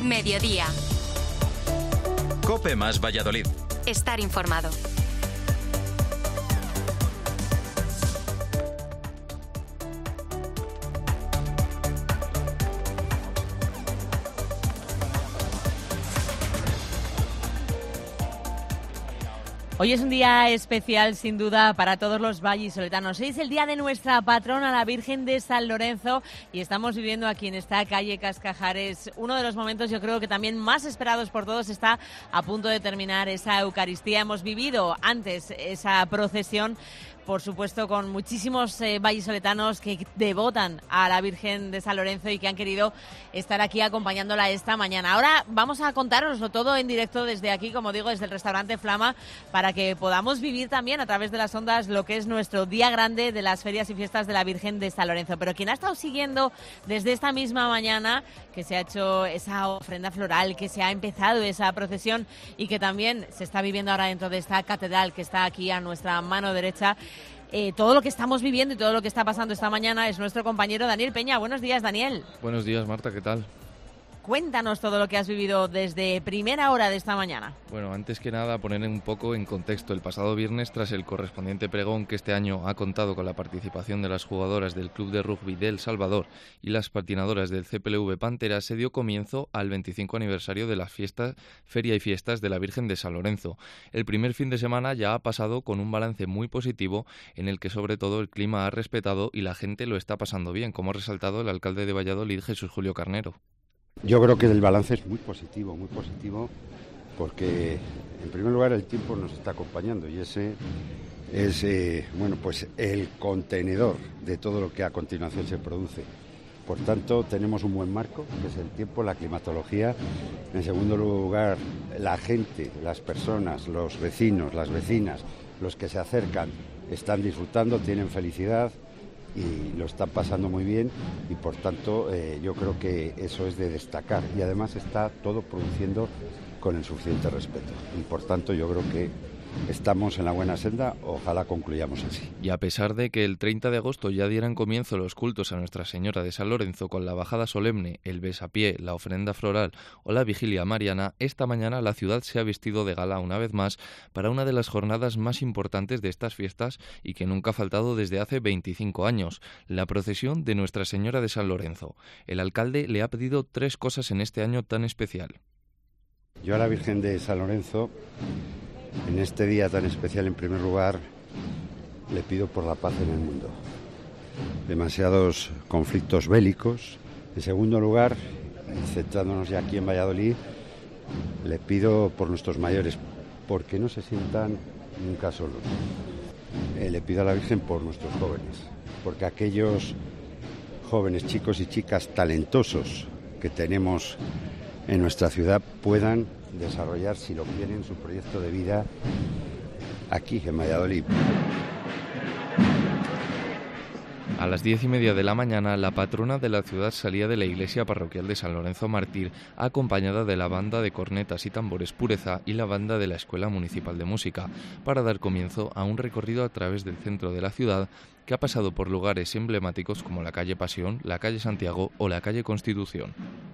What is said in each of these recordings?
Mediodía. COPE más Valladolid. Estar informado. Hoy es un día especial, sin duda, para todos los vallisoletanos. Hoy es el día de nuestra patrona, la Virgen de San Lorenzo, y estamos viviendo aquí en esta calle Cascajares uno de los momentos, yo creo que también más esperados por todos. Está a punto de terminar esa Eucaristía. Hemos vivido antes esa procesión, por supuesto, con muchísimos vallisoletanos que devotan a la Virgen de San Lorenzo y que han querido estar aquí acompañándola esta mañana. Ahora vamos a contároslo todo en directo desde aquí, como digo, desde el restaurante Flama, para que podamos vivir también a través de las ondas lo que es nuestro día grande de las ferias y fiestas de la Virgen de San Lorenzo. Pero quien ha estado siguiendo desde esta misma mañana, que se ha hecho esa ofrenda floral, que se ha empezado esa procesión y que también se está viviendo ahora dentro de esta catedral que está aquí a nuestra mano derecha, todo lo que estamos viviendo y todo lo que está pasando esta mañana es nuestro compañero Daniel Peña. Buenos días, Daniel. Buenos días, Marta, ¿qué tal? Cuéntanos todo lo que has vivido desde primera hora de esta mañana. Bueno, antes que nada, poner un poco en contexto. El pasado viernes, tras el correspondiente pregón que este año ha contado con la participación de las jugadoras del Club de Rugby de El Salvador y las patinadoras del CPLV Pantera, se dio comienzo al 25 aniversario de la Feria y Fiestas de la Virgen de San Lorenzo. El primer fin de semana ya ha pasado con un balance muy positivo, en el que sobre todo el clima ha respetado y la gente lo está pasando bien, como ha resaltado el alcalde de Valladolid, Jesús Julio Carnero. Yo creo que el balance es muy positivo, porque en primer lugar el tiempo nos está acompañando y ese es pues el contenedor de todo lo que a continuación se produce. Por tanto, tenemos un buen marco, que es el tiempo, la climatología. En segundo lugar, la gente, las personas, los vecinos, las vecinas, los que se acercan, están disfrutando, tienen felicidad y lo están pasando muy bien, y por tanto yo creo que eso es de destacar, y además está todo produciendo con el suficiente respeto, y por tanto yo creo que estamos en la buena senda, ojalá concluyamos así. Y a pesar de que el 30 de agosto ya dieran comienzo los cultos a Nuestra Señora de San Lorenzo con la bajada solemne, el besapié, la ofrenda floral o la vigilia mariana, esta mañana la ciudad se ha vestido de gala una vez más para una de las jornadas más importantes de estas fiestas y que nunca ha faltado desde hace 25 años, la procesión de Nuestra Señora de San Lorenzo. El alcalde le ha pedido 3 cosas en este año tan especial. Yo a la Virgen de San Lorenzo, en este día tan especial, en primer lugar, le pido por la paz en el mundo. Demasiados conflictos bélicos. En segundo lugar, centrándonos ya aquí en Valladolid, le pido por nuestros mayores, porque no se sientan nunca solos. Le pido a la Virgen por nuestros jóvenes, porque aquellos jóvenes, chicos y chicas talentosos que tenemos en nuestra ciudad puedan desarrollar, si lo quieren, su proyecto de vida aquí en Valladolid. A las 10:30 de la mañana, la patrona de la ciudad salía de la iglesia parroquial de San Lorenzo Mártir, acompañada de la banda de cornetas y tambores Pureza y la banda de la Escuela Municipal de Música, para dar comienzo a un recorrido a través del centro de la ciudad que ha pasado por lugares emblemáticos como la calle Pasión, la calle Santiago o la calle Constitución.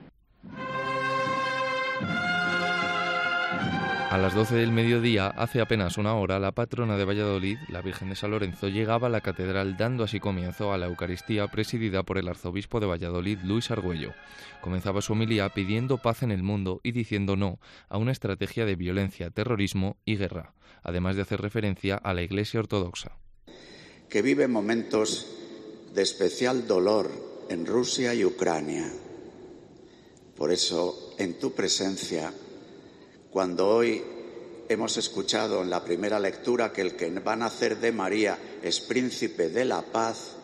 A las 12 del mediodía, hace apenas una hora, la patrona de Valladolid, la Virgen de San Lorenzo, llegaba a la catedral, dando así comienzo a la Eucaristía presidida por el arzobispo de Valladolid, Luis Argüello. Comenzaba su homilía pidiendo paz en el mundo y diciendo no a una estrategia de violencia, terrorismo y guerra, además de hacer referencia a la Iglesia Ortodoxa. Que vive momentos de especial dolor en Rusia y Ucrania. Por eso, en tu presencia, cuando hoy hemos escuchado en la primera lectura que el que va a nacer de María es príncipe de la paz,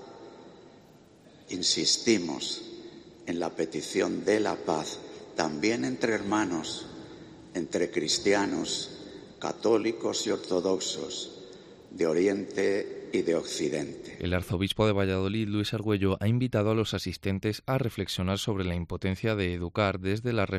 insistimos en la petición de la paz, también entre hermanos, entre cristianos, católicos y ortodoxos, de Oriente y de Occidente. El arzobispo de Valladolid, Luis Argüello, ha invitado a los asistentes a reflexionar sobre la importancia de educar desde las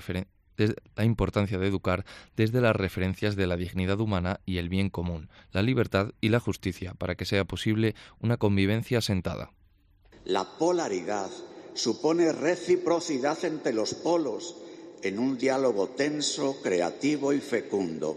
referencias de la dignidad humana y el bien común, la libertad y la justicia, para que sea posible una convivencia asentada. La polaridad supone reciprocidad entre los polos en un diálogo tenso, creativo y fecundo.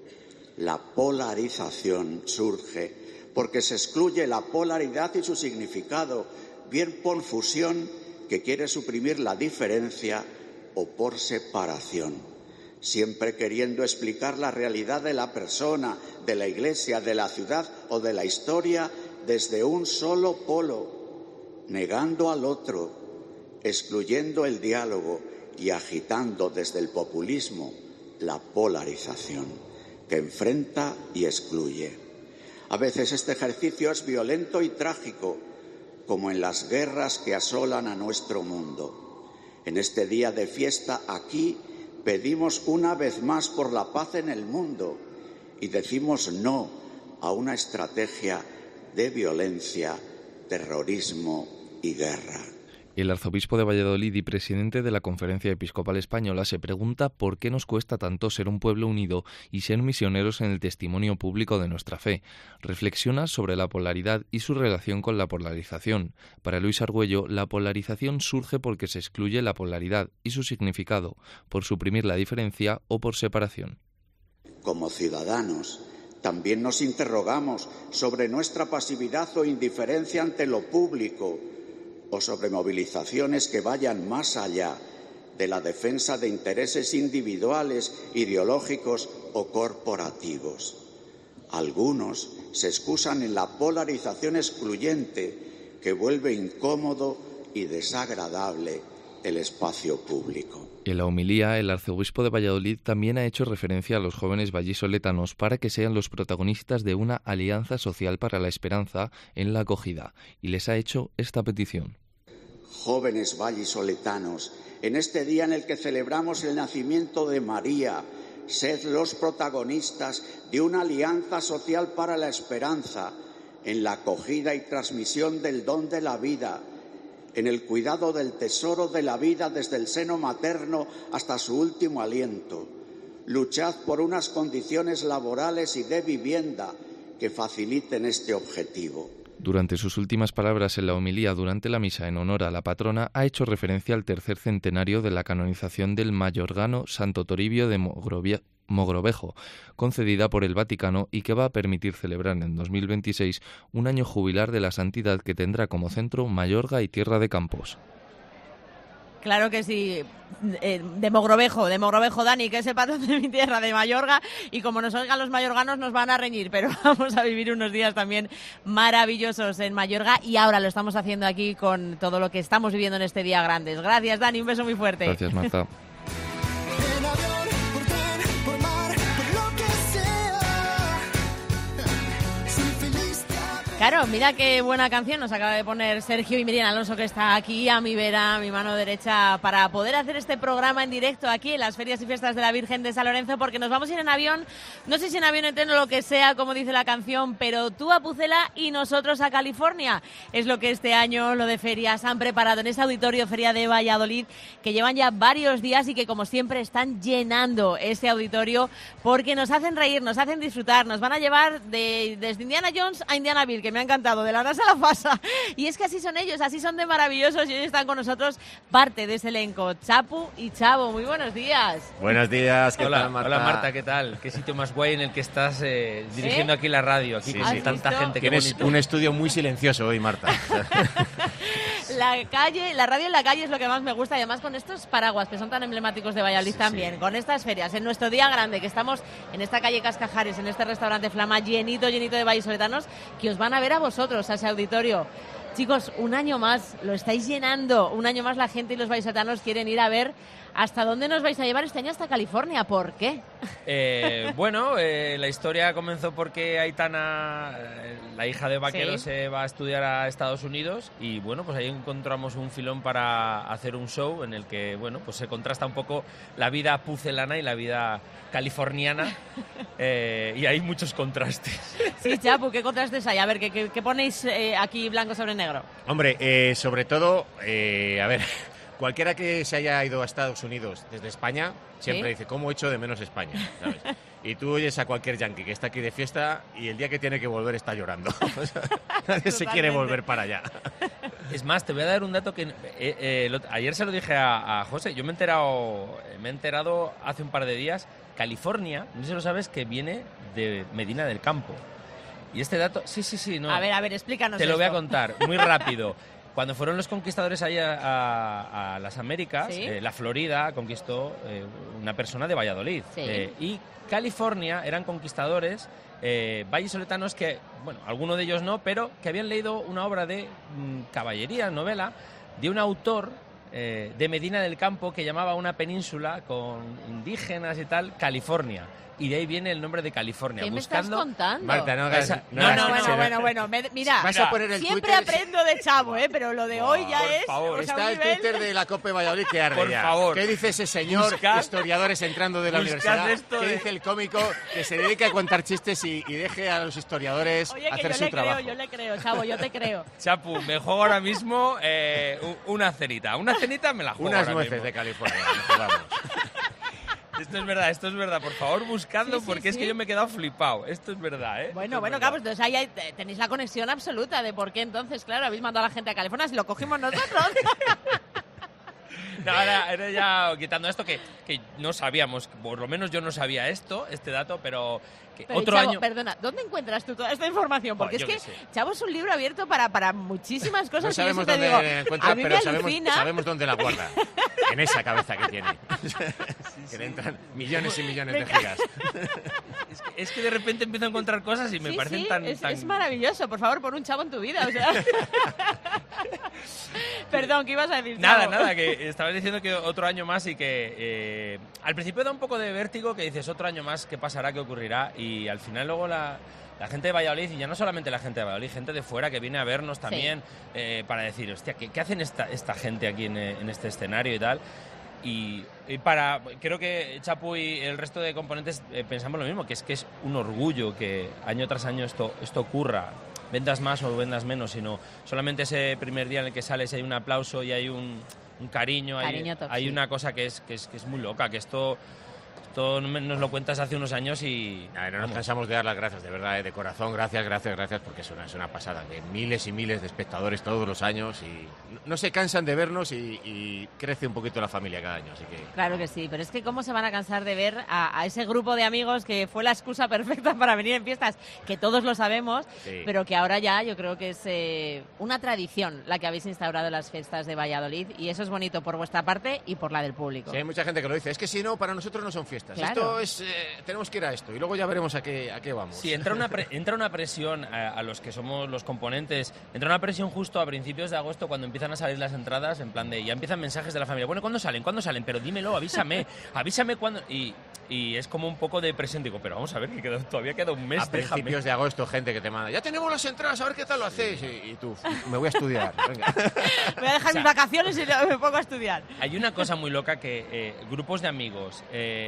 La polarización surge porque se excluye la polaridad y su significado, bien por fusión, que quiere suprimir la diferencia, o por separación, siempre queriendo explicar la realidad de la persona, de la Iglesia, de la ciudad o de la historia desde un solo polo, negando al otro, excluyendo el diálogo y agitando desde el populismo la polarización, que enfrenta y excluye. A veces este ejercicio es violento y trágico, como en las guerras que asolan a nuestro mundo. En este día de fiesta aquí pedimos una vez más por la paz en el mundo y decimos no a una estrategia de violencia, terrorismo y guerra. El arzobispo de Valladolid y presidente de la Conferencia Episcopal Española se pregunta por qué nos cuesta tanto ser un pueblo unido y ser misioneros en el testimonio público de nuestra fe. Reflexiona sobre la polaridad y su relación con la polarización. Para Luis Argüello, la polarización surge porque se excluye la polaridad y su significado, por suprimir la diferencia o por separación. Como ciudadanos, también nos interrogamos sobre nuestra pasividad o indiferencia ante lo público, o sobre movilizaciones que vayan más allá de la defensa de intereses individuales, ideológicos o corporativos. Algunos se excusan en la polarización excluyente que vuelve incómodo y desagradable el espacio público. En la homilía, el arzobispo de Valladolid también ha hecho referencia a los jóvenes vallisoletanos para que sean los protagonistas de una alianza social para la esperanza en la acogida, y les ha hecho esta petición. Jóvenes vallisoletanos, en este día en el que celebramos el nacimiento de María, sed los protagonistas de una alianza social para la esperanza, en la acogida y transmisión del don de la vida, en el cuidado del tesoro de la vida desde el seno materno hasta su último aliento. Luchad por unas condiciones laborales y de vivienda que faciliten este objetivo. Durante sus últimas palabras en la homilía durante la misa en honor a la patrona, ha hecho referencia al tercer centenario de la canonización del mayorgano Santo Toribio de Mogrovejo, concedida por el Vaticano y que va a permitir celebrar en 2026 un año jubilar de la santidad que tendrá como centro Mayorga y Tierra de Campos. Claro que sí, de Mogrovejo, Dani, que es el patrón de mi tierra, de Mayorga, y como nos oigan los mayorganos nos van a reñir, pero vamos a vivir unos días también maravillosos en Mayorga y ahora lo estamos haciendo aquí con todo lo que estamos viviendo en este día grandes. Gracias, Dani, un beso muy fuerte. Gracias, Marta. Claro, mira qué buena canción nos acaba de poner Sergio y Miriam Alonso, que está aquí a mi vera, a mi mano derecha, para poder hacer este programa en directo aquí en las Ferias y Fiestas de la Virgen de San Lorenzo, porque nos vamos a ir en avión, no sé si en avión, en tren o lo que sea, como dice la canción, pero tú a Pucela y nosotros a California. Es lo que este año, lo de ferias, han preparado en ese auditorio Feria de Valladolid, que llevan ya varios días y que, como siempre, están llenando ese auditorio porque nos hacen reír, nos hacen disfrutar, nos van a llevar desde Indiana Jones a Indianaville, que me ha encantado, de la NASA a la FASA. Y es que así son ellos, así son de maravillosos, y hoy están con nosotros parte de ese elenco, Chapu y Chavo. Muy buenos días. Buenos días, ¿qué Hola, tal, Marta? Hola, Marta, ¿qué tal? Qué sitio más guay en el que estás dirigiendo aquí la radio, aquí con tanta gente. Tienes un estudio muy silencioso hoy, Marta. La radio en la calle es lo que más me gusta, y además con estos paraguas que son tan emblemáticos de Valladolid también, con estas ferias, en nuestro día grande, que estamos en esta calle Cascajares, en este restaurante Flama, llenito de vallisoletanos, que os van a ver a vosotros, a ese auditorio. Chicos, un año más, lo estáis llenando, un año más la gente y los vallisoletanos quieren ir a ver hasta dónde nos vais a llevar este año, hasta California. ¿Por qué? La historia comenzó porque Aitana, la hija de Vaquero, se va a estudiar a Estados Unidos y bueno, pues ahí encontramos un filón para hacer un show en el que bueno, pues se contrasta un poco la vida pucelana y la vida californiana y hay muchos contrastes. Sí, Chapu, ¿qué contrastes hay? A ver, ¿qué ponéis aquí blanco sobre negro? Hombre, sobre todo, a ver, cualquiera que se haya ido a Estados Unidos desde España siempre dice, ¿cómo echo de menos España? ¿Sabes? Y tú oyes a cualquier yankee que está aquí de fiesta y el día que tiene que volver está llorando. Nadie se quiere volver para allá. Es más, te voy a dar un dato que ayer se lo dije a José. Yo me he enterado hace un par de días. California, no sé si lo sabes, que viene de Medina del Campo. Y este dato, sí, no. A ver, explícanos. Te lo voy a contar muy rápido. Cuando fueron los conquistadores ahí a las Américas, ¿sí? La Florida conquistó una persona de Valladolid. Sí. Y California eran conquistadores vallisoletanos que, bueno, algunos de ellos no, pero que habían leído una obra de caballería, novela, de un autor de Medina del Campo que llamaba una península con indígenas y tal, California. Y de ahí viene el nombre de California. ¿Qué buscando... me estás contando? Marta, no hagas... Bueno. Mira, vas a poner el siempre Twitter... aprendo de Chavo, pero lo de hoy ya es... Favor. O sea, Está el Twitter de la Copa de Valladolid que arde Por ya. favor. ¿Qué dice ese señor, historiadores entrando de la universidad? ¿Qué dice el cómico que se dedica a contar chistes y deje a los historiadores hacer su trabajo? Yo le creo, Chavo, yo te creo. Chapu, me juego ahora mismo una cenita. Una cenita me la juego. Unas ahora nueces mismo. de California, nos jugamos. Esto es verdad. Por favor, buscadlo Sí, porque es que yo me he quedado flipado. Esto es verdad, ¿eh? Bueno, claro, pues entonces ahí tenéis la conexión absoluta de por qué entonces, claro, habéis mandado a la gente a California si lo cogimos nosotros. No, ahora ya quitando esto que no sabíamos, por lo menos yo no sabía este dato, pero otro Chavo, año... Perdona, ¿dónde encuentras tú toda esta información? Porque Yo es que qué sé. Chavo es un libro abierto para muchísimas cosas. No sabemos y eso te dónde digo, la encuentra, a mí pero me alucina. sabemos dónde la guarda. En esa cabeza que tiene. Que le entran millones y millones de gigas. Es que de repente empiezo a encontrar cosas y me parecen tan... Es maravilloso. Por favor, pon un Chavo en tu vida. O sea... Perdón, ¿qué ibas a decir, Chavo? Nada, que estabas diciendo que otro año más y que al principio da un poco de vértigo, que dices otro año más, ¿qué pasará, qué ocurrirá? Y al final luego la gente de Valladolid, y ya no solamente la gente de Valladolid, gente de fuera que viene a vernos también, para decir, hostia, ¿qué hacen esta gente aquí en este escenario y tal? Y creo que Chapu y el resto de componentes pensamos lo mismo, que es un orgullo que año tras año esto ocurra. Vendas más o vendas menos, sino solamente ese primer día en el que sales hay un aplauso y hay un cariño, hay una cosa que es muy loca, que esto nos lo cuentas hace unos años y... No nos cansamos de dar las gracias, de verdad, de corazón, gracias, porque es una pasada, de miles y miles de espectadores todos los años y no se cansan de vernos y crece un poquito la familia cada año, así que... Claro que sí, pero es que cómo se van a cansar de ver a ese grupo de amigos que fue la excusa perfecta para venir en fiestas, que todos lo sabemos, pero que ahora ya yo creo que es una tradición la que habéis instaurado en las fiestas de Valladolid y eso es bonito por vuestra parte y por la del público. Sí, hay mucha gente que lo dice, es que si no, para nosotros no son fiestas. Claro. Esto es, tenemos que ir a esto y luego ya veremos a qué vamos. Sí, entra una presión a los que somos los componentes, entra una presión justo a principios de agosto cuando empiezan a salir las entradas, en plan de, ya empiezan mensajes de la familia, bueno, ¿cuándo salen? Pero dímelo, avísame cuándo... Y es como un poco de presión, digo, pero vamos a ver, que todavía queda un mes. A principios de agosto, gente que te manda, ya tenemos las entradas, a ver qué tal lo hacéis. Y tú, me voy a estudiar, venga. Voy a dejar mis vacaciones y me pongo a estudiar. Hay una cosa muy loca que grupos de amigos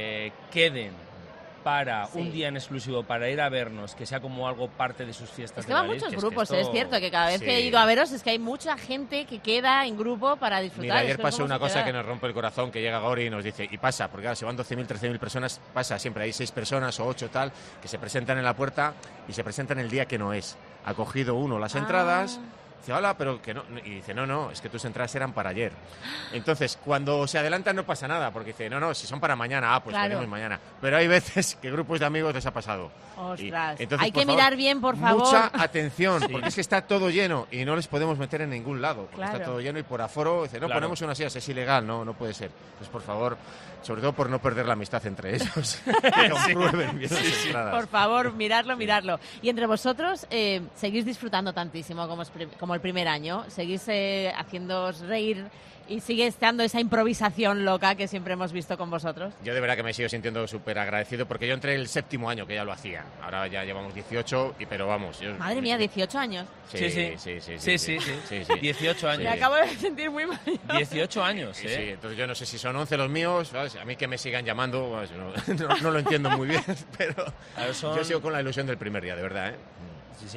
queden para un día en exclusivo, para ir a vernos, que sea como algo parte de sus fiestas. Es que van muchos grupos, es cierto, que cada vez que he ido a veros es que hay mucha gente que queda en grupo para disfrutar. Mira, ayer pasó una cosa que nos rompe el corazón, que llega Gori y nos dice, y pasa, porque claro, si van 12.000, 13.000 personas, pasa, siempre hay 6 personas o 8 tal, que se presentan en la puerta y se presentan el día que no es. Ha cogido uno las entradas... Dice, hola, pero que no. Y dice, no, es que tus entradas eran para ayer. Entonces, cuando se adelantan no pasa nada, porque dice, no, si son para mañana, pues venimos mañana. Pero hay veces que grupos de amigos les ha pasado. Ostras, entonces, hay que mirar bien, por favor. Mucha atención, porque es que está todo lleno y no les podemos meter en ningún lado, porque está todo lleno y por aforo, dice, no, ponemos unas sillas, es ilegal, no puede ser. Entonces, por favor, sobre todo por no perder la amistad entre ellos, que comprueben bien las entradas. Por favor, miradlo. Y entre vosotros, seguís disfrutando tantísimo como el primer año, seguís haciéndoos reír y sigue estando esa improvisación loca que siempre hemos visto con vosotros. Yo de verdad que me sigo sintiendo súper agradecido porque yo entré el 7º año que ya lo hacía. Ahora ya llevamos 18, pero vamos. Madre mía, 18 años. Sí. 18 años. Me acabo de sentir muy mal. 18 años, Sí, entonces yo no sé si son 11 los míos, ¿sabes? A mí que me sigan llamando, no lo entiendo muy bien, pero yo sigo con la ilusión del primer día, de verdad, ¿eh? Sí,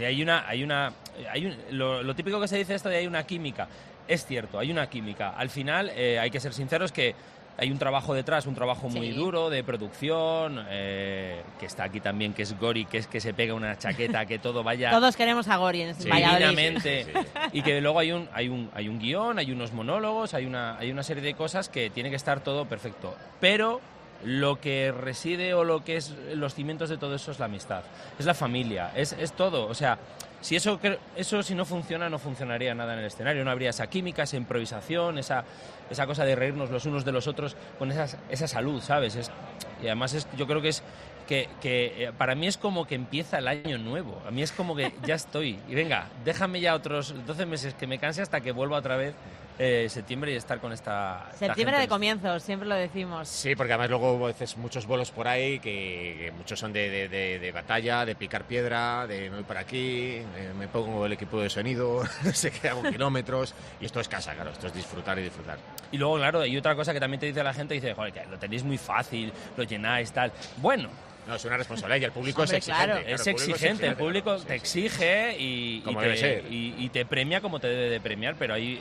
lo típico que se dice esto de hay una química. Es cierto, hay una química. Al final hay que ser sinceros que hay un trabajo detrás, un trabajo muy duro de producción, que está aquí también, que es Gori, que es que se pega una chaqueta, que todo vaya... Todos queremos a Gori en Valladolid. Y que luego hay un guión, hay unos monólogos, hay una serie de cosas que tiene que estar todo perfecto. Pero lo que reside o lo que es los cimientos de todo eso es la amistad, es la familia, es todo. O sea, si eso si no funciona, no funcionaría nada en el escenario, no habría esa química, esa improvisación, esa cosa de reírnos los unos de los otros con esa salud, ¿sabes? Y además yo creo que es que para mí es como que empieza el año nuevo. A mí es como que ya estoy. Y venga, déjame ya otros 12 meses que me canse hasta que vuelva otra vez septiembre y estar con esta septiembre gente. De comienzos, siempre lo decimos. Sí, porque además luego a veces muchos bolos por ahí que muchos son de batalla, de picar piedra, de me voy para aquí, me pongo el equipo de sonido, no sé qué, hago kilómetros, y esto es casa, claro, esto es disfrutar y disfrutar. Y luego, claro, hay otra cosa que también te dice la gente, dice, joder, que lo tenéis muy fácil, lo llenáis, tal. Bueno, no, es una responsabilidad y el público es exigente. Claro. Es exigente, el público te exige como debe ser. Y te premia como te debe de premiar, pero hay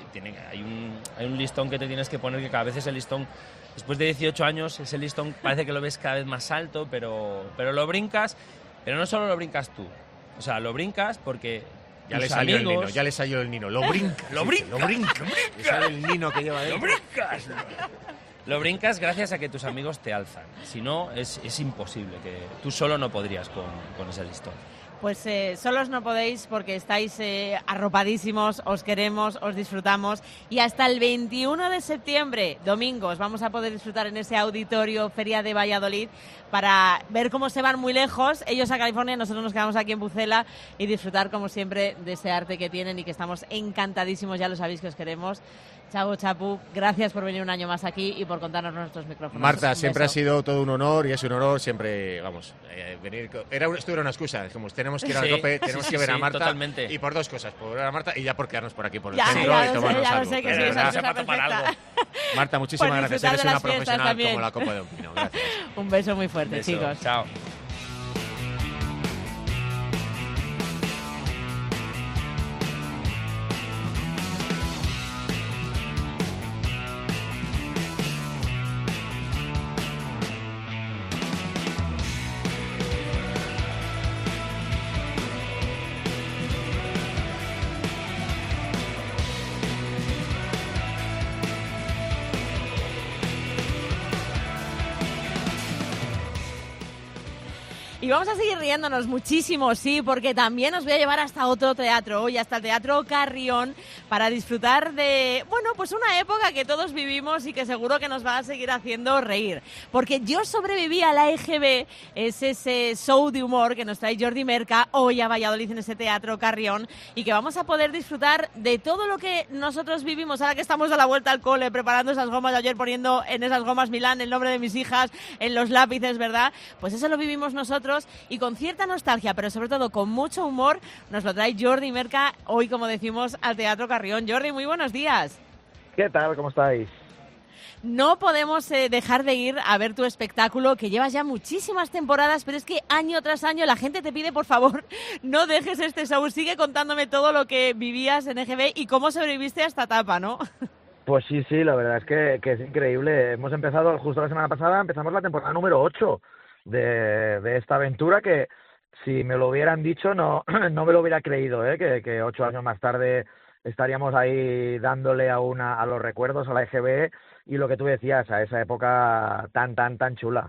un listón que te tienes que poner, que cada vez ese listón, después de 18 años, ese listón parece que lo ves cada vez más alto, pero lo brincas, pero no solo lo brincas tú, o sea, lo brincas porque... Ya le salió el Nino, lo brinca. Lo brincas. Le sale el Nino que lleva dentro. Lo brincas. Lo brincas gracias a que tus amigos te alzan. Si no, es imposible. Que tú solo no podrías con ese listón. Pues solos no podéis porque estáis arropadísimos, os queremos, os disfrutamos. Y hasta el 21 de septiembre, domingo, os vamos a poder disfrutar en ese auditorio Feria de Valladolid para ver cómo se van muy lejos. Ellos a California, nosotros nos quedamos aquí en Pucela y disfrutar, como siempre, de ese arte que tienen y que estamos encantadísimos. Ya lo sabéis que os queremos. Chavo, Chapu, gracias por venir un año más aquí y por contarnos nuestros micrófonos. Marta, siempre ha sido todo un honor y es un honor siempre, venir. Esto era una excusa, dijimos, tenemos que ir al tope, tenemos que ver a Marta. Totalmente. Y por dos cosas, por ver a Marta y ya por quedarnos por aquí por el ya, centro ya y tomarnos algo. Sé que sois una cosa perfecta. Marta, muchísimas gracias, eres una profesional también. como la copa de un pino. Gracias. Un beso muy fuerte, chicos. Chao. Y vamos a seguir riéndonos muchísimo, sí, porque también os voy a llevar hasta otro teatro, hoy hasta el Teatro Carrión, para disfrutar de, bueno, pues una época que todos vivimos y que seguro que nos va a seguir haciendo reír. Porque Yo sobreviví a la EGB, es ese show de humor que nos trae Jordi Merca hoy a Valladolid en ese Teatro Carrión y que vamos a poder disfrutar de todo lo que nosotros vivimos ahora que estamos a la vuelta al cole, preparando esas gomas, ayer poniendo en esas gomas Milán el nombre de mis hijas, en los lápices, ¿verdad? Pues eso lo vivimos nosotros y con cierta nostalgia, pero sobre todo con mucho humor, nos lo trae Jordi Merca hoy, como decimos, al Teatro Carrión. Jordi, muy buenos días. ¿Qué tal? ¿Cómo estáis? No podemos dejar de ir a ver tu espectáculo, que llevas ya muchísimas temporadas, pero es que año tras año la gente te pide, por favor, no dejes este show. Sigue contándome todo lo que vivías en EGB y cómo sobreviviste a esta etapa, ¿no? Pues sí, la verdad es que es increíble. Hemos empezado, justo la semana pasada, empezamos la temporada número 8 de esta aventura que, si me lo hubieran dicho, no me lo hubiera creído, que 8 años más tarde estaríamos ahí dándole a los recuerdos, a la EGB y lo que tú decías, a esa época tan chula.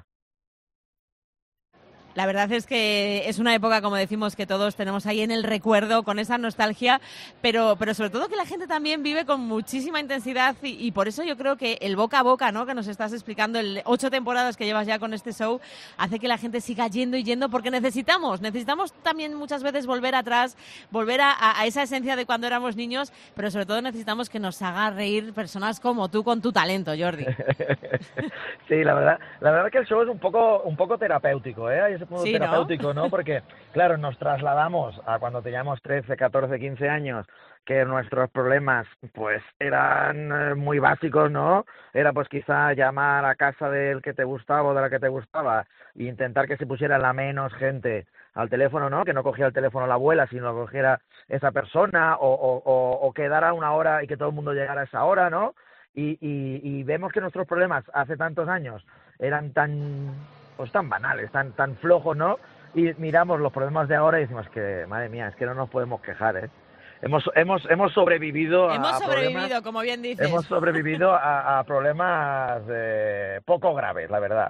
La verdad es que es una época, como decimos, que todos tenemos ahí en el recuerdo, con esa nostalgia, pero sobre todo que la gente también vive con muchísima intensidad y por eso yo creo que el boca a boca, ¿no?, que nos estás explicando, 8 temporadas que llevas ya con este show, hace que la gente siga yendo y yendo, porque necesitamos también muchas veces volver atrás, volver a esa esencia de cuando éramos niños, pero sobre todo necesitamos que nos haga reír personas como tú con tu talento, Jordi. Sí, la verdad que el show es un poco terapéutico, Sí, terapéutico, ¿no? Porque, claro, nos trasladamos a cuando teníamos 13, 14, 15 años, que nuestros problemas, pues, eran muy básicos, ¿no? Era, pues, quizá llamar a casa del que te gustaba o de la que te gustaba e intentar que se pusiera la menos gente al teléfono, ¿no? Que no cogiera el teléfono la abuela, sino que cogiera esa persona o quedara una hora y que todo el mundo llegara a esa hora, ¿no? y vemos que nuestros problemas hace tantos años eran tan banales, tan flojos, ¿no? Y miramos los problemas de ahora y decimos que, madre mía, es que no nos podemos quejar, ¿eh? Hemos sobrevivido hemos sobrevivido, problemas, como bien dices. Hemos sobrevivido a problemas poco graves, la verdad.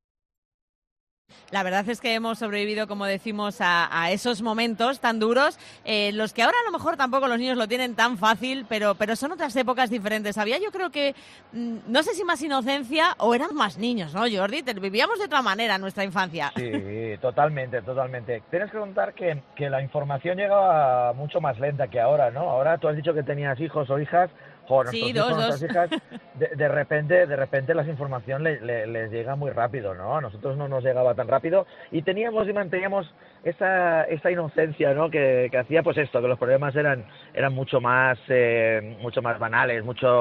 La verdad es que hemos sobrevivido, como decimos, a esos momentos tan duros, los que ahora a lo mejor tampoco los niños lo tienen tan fácil, pero son otras épocas diferentes. Había, yo creo que, no sé si más inocencia o eran más niños, ¿no, Jordi? Vivíamos de otra manera nuestra infancia. Sí, totalmente. Tienes que contar que la información llegaba mucho más lenta que ahora, ¿no? Ahora tú has dicho que tenías hijos o hijas. Joder, sí, nuestras hijas, de repente la información les llega muy rápido, ¿no? A nosotros no nos llegaba tan rápido y teníamos y manteníamos esa inocencia, ¿no? Que hacía pues esto, que los problemas eran mucho más banales,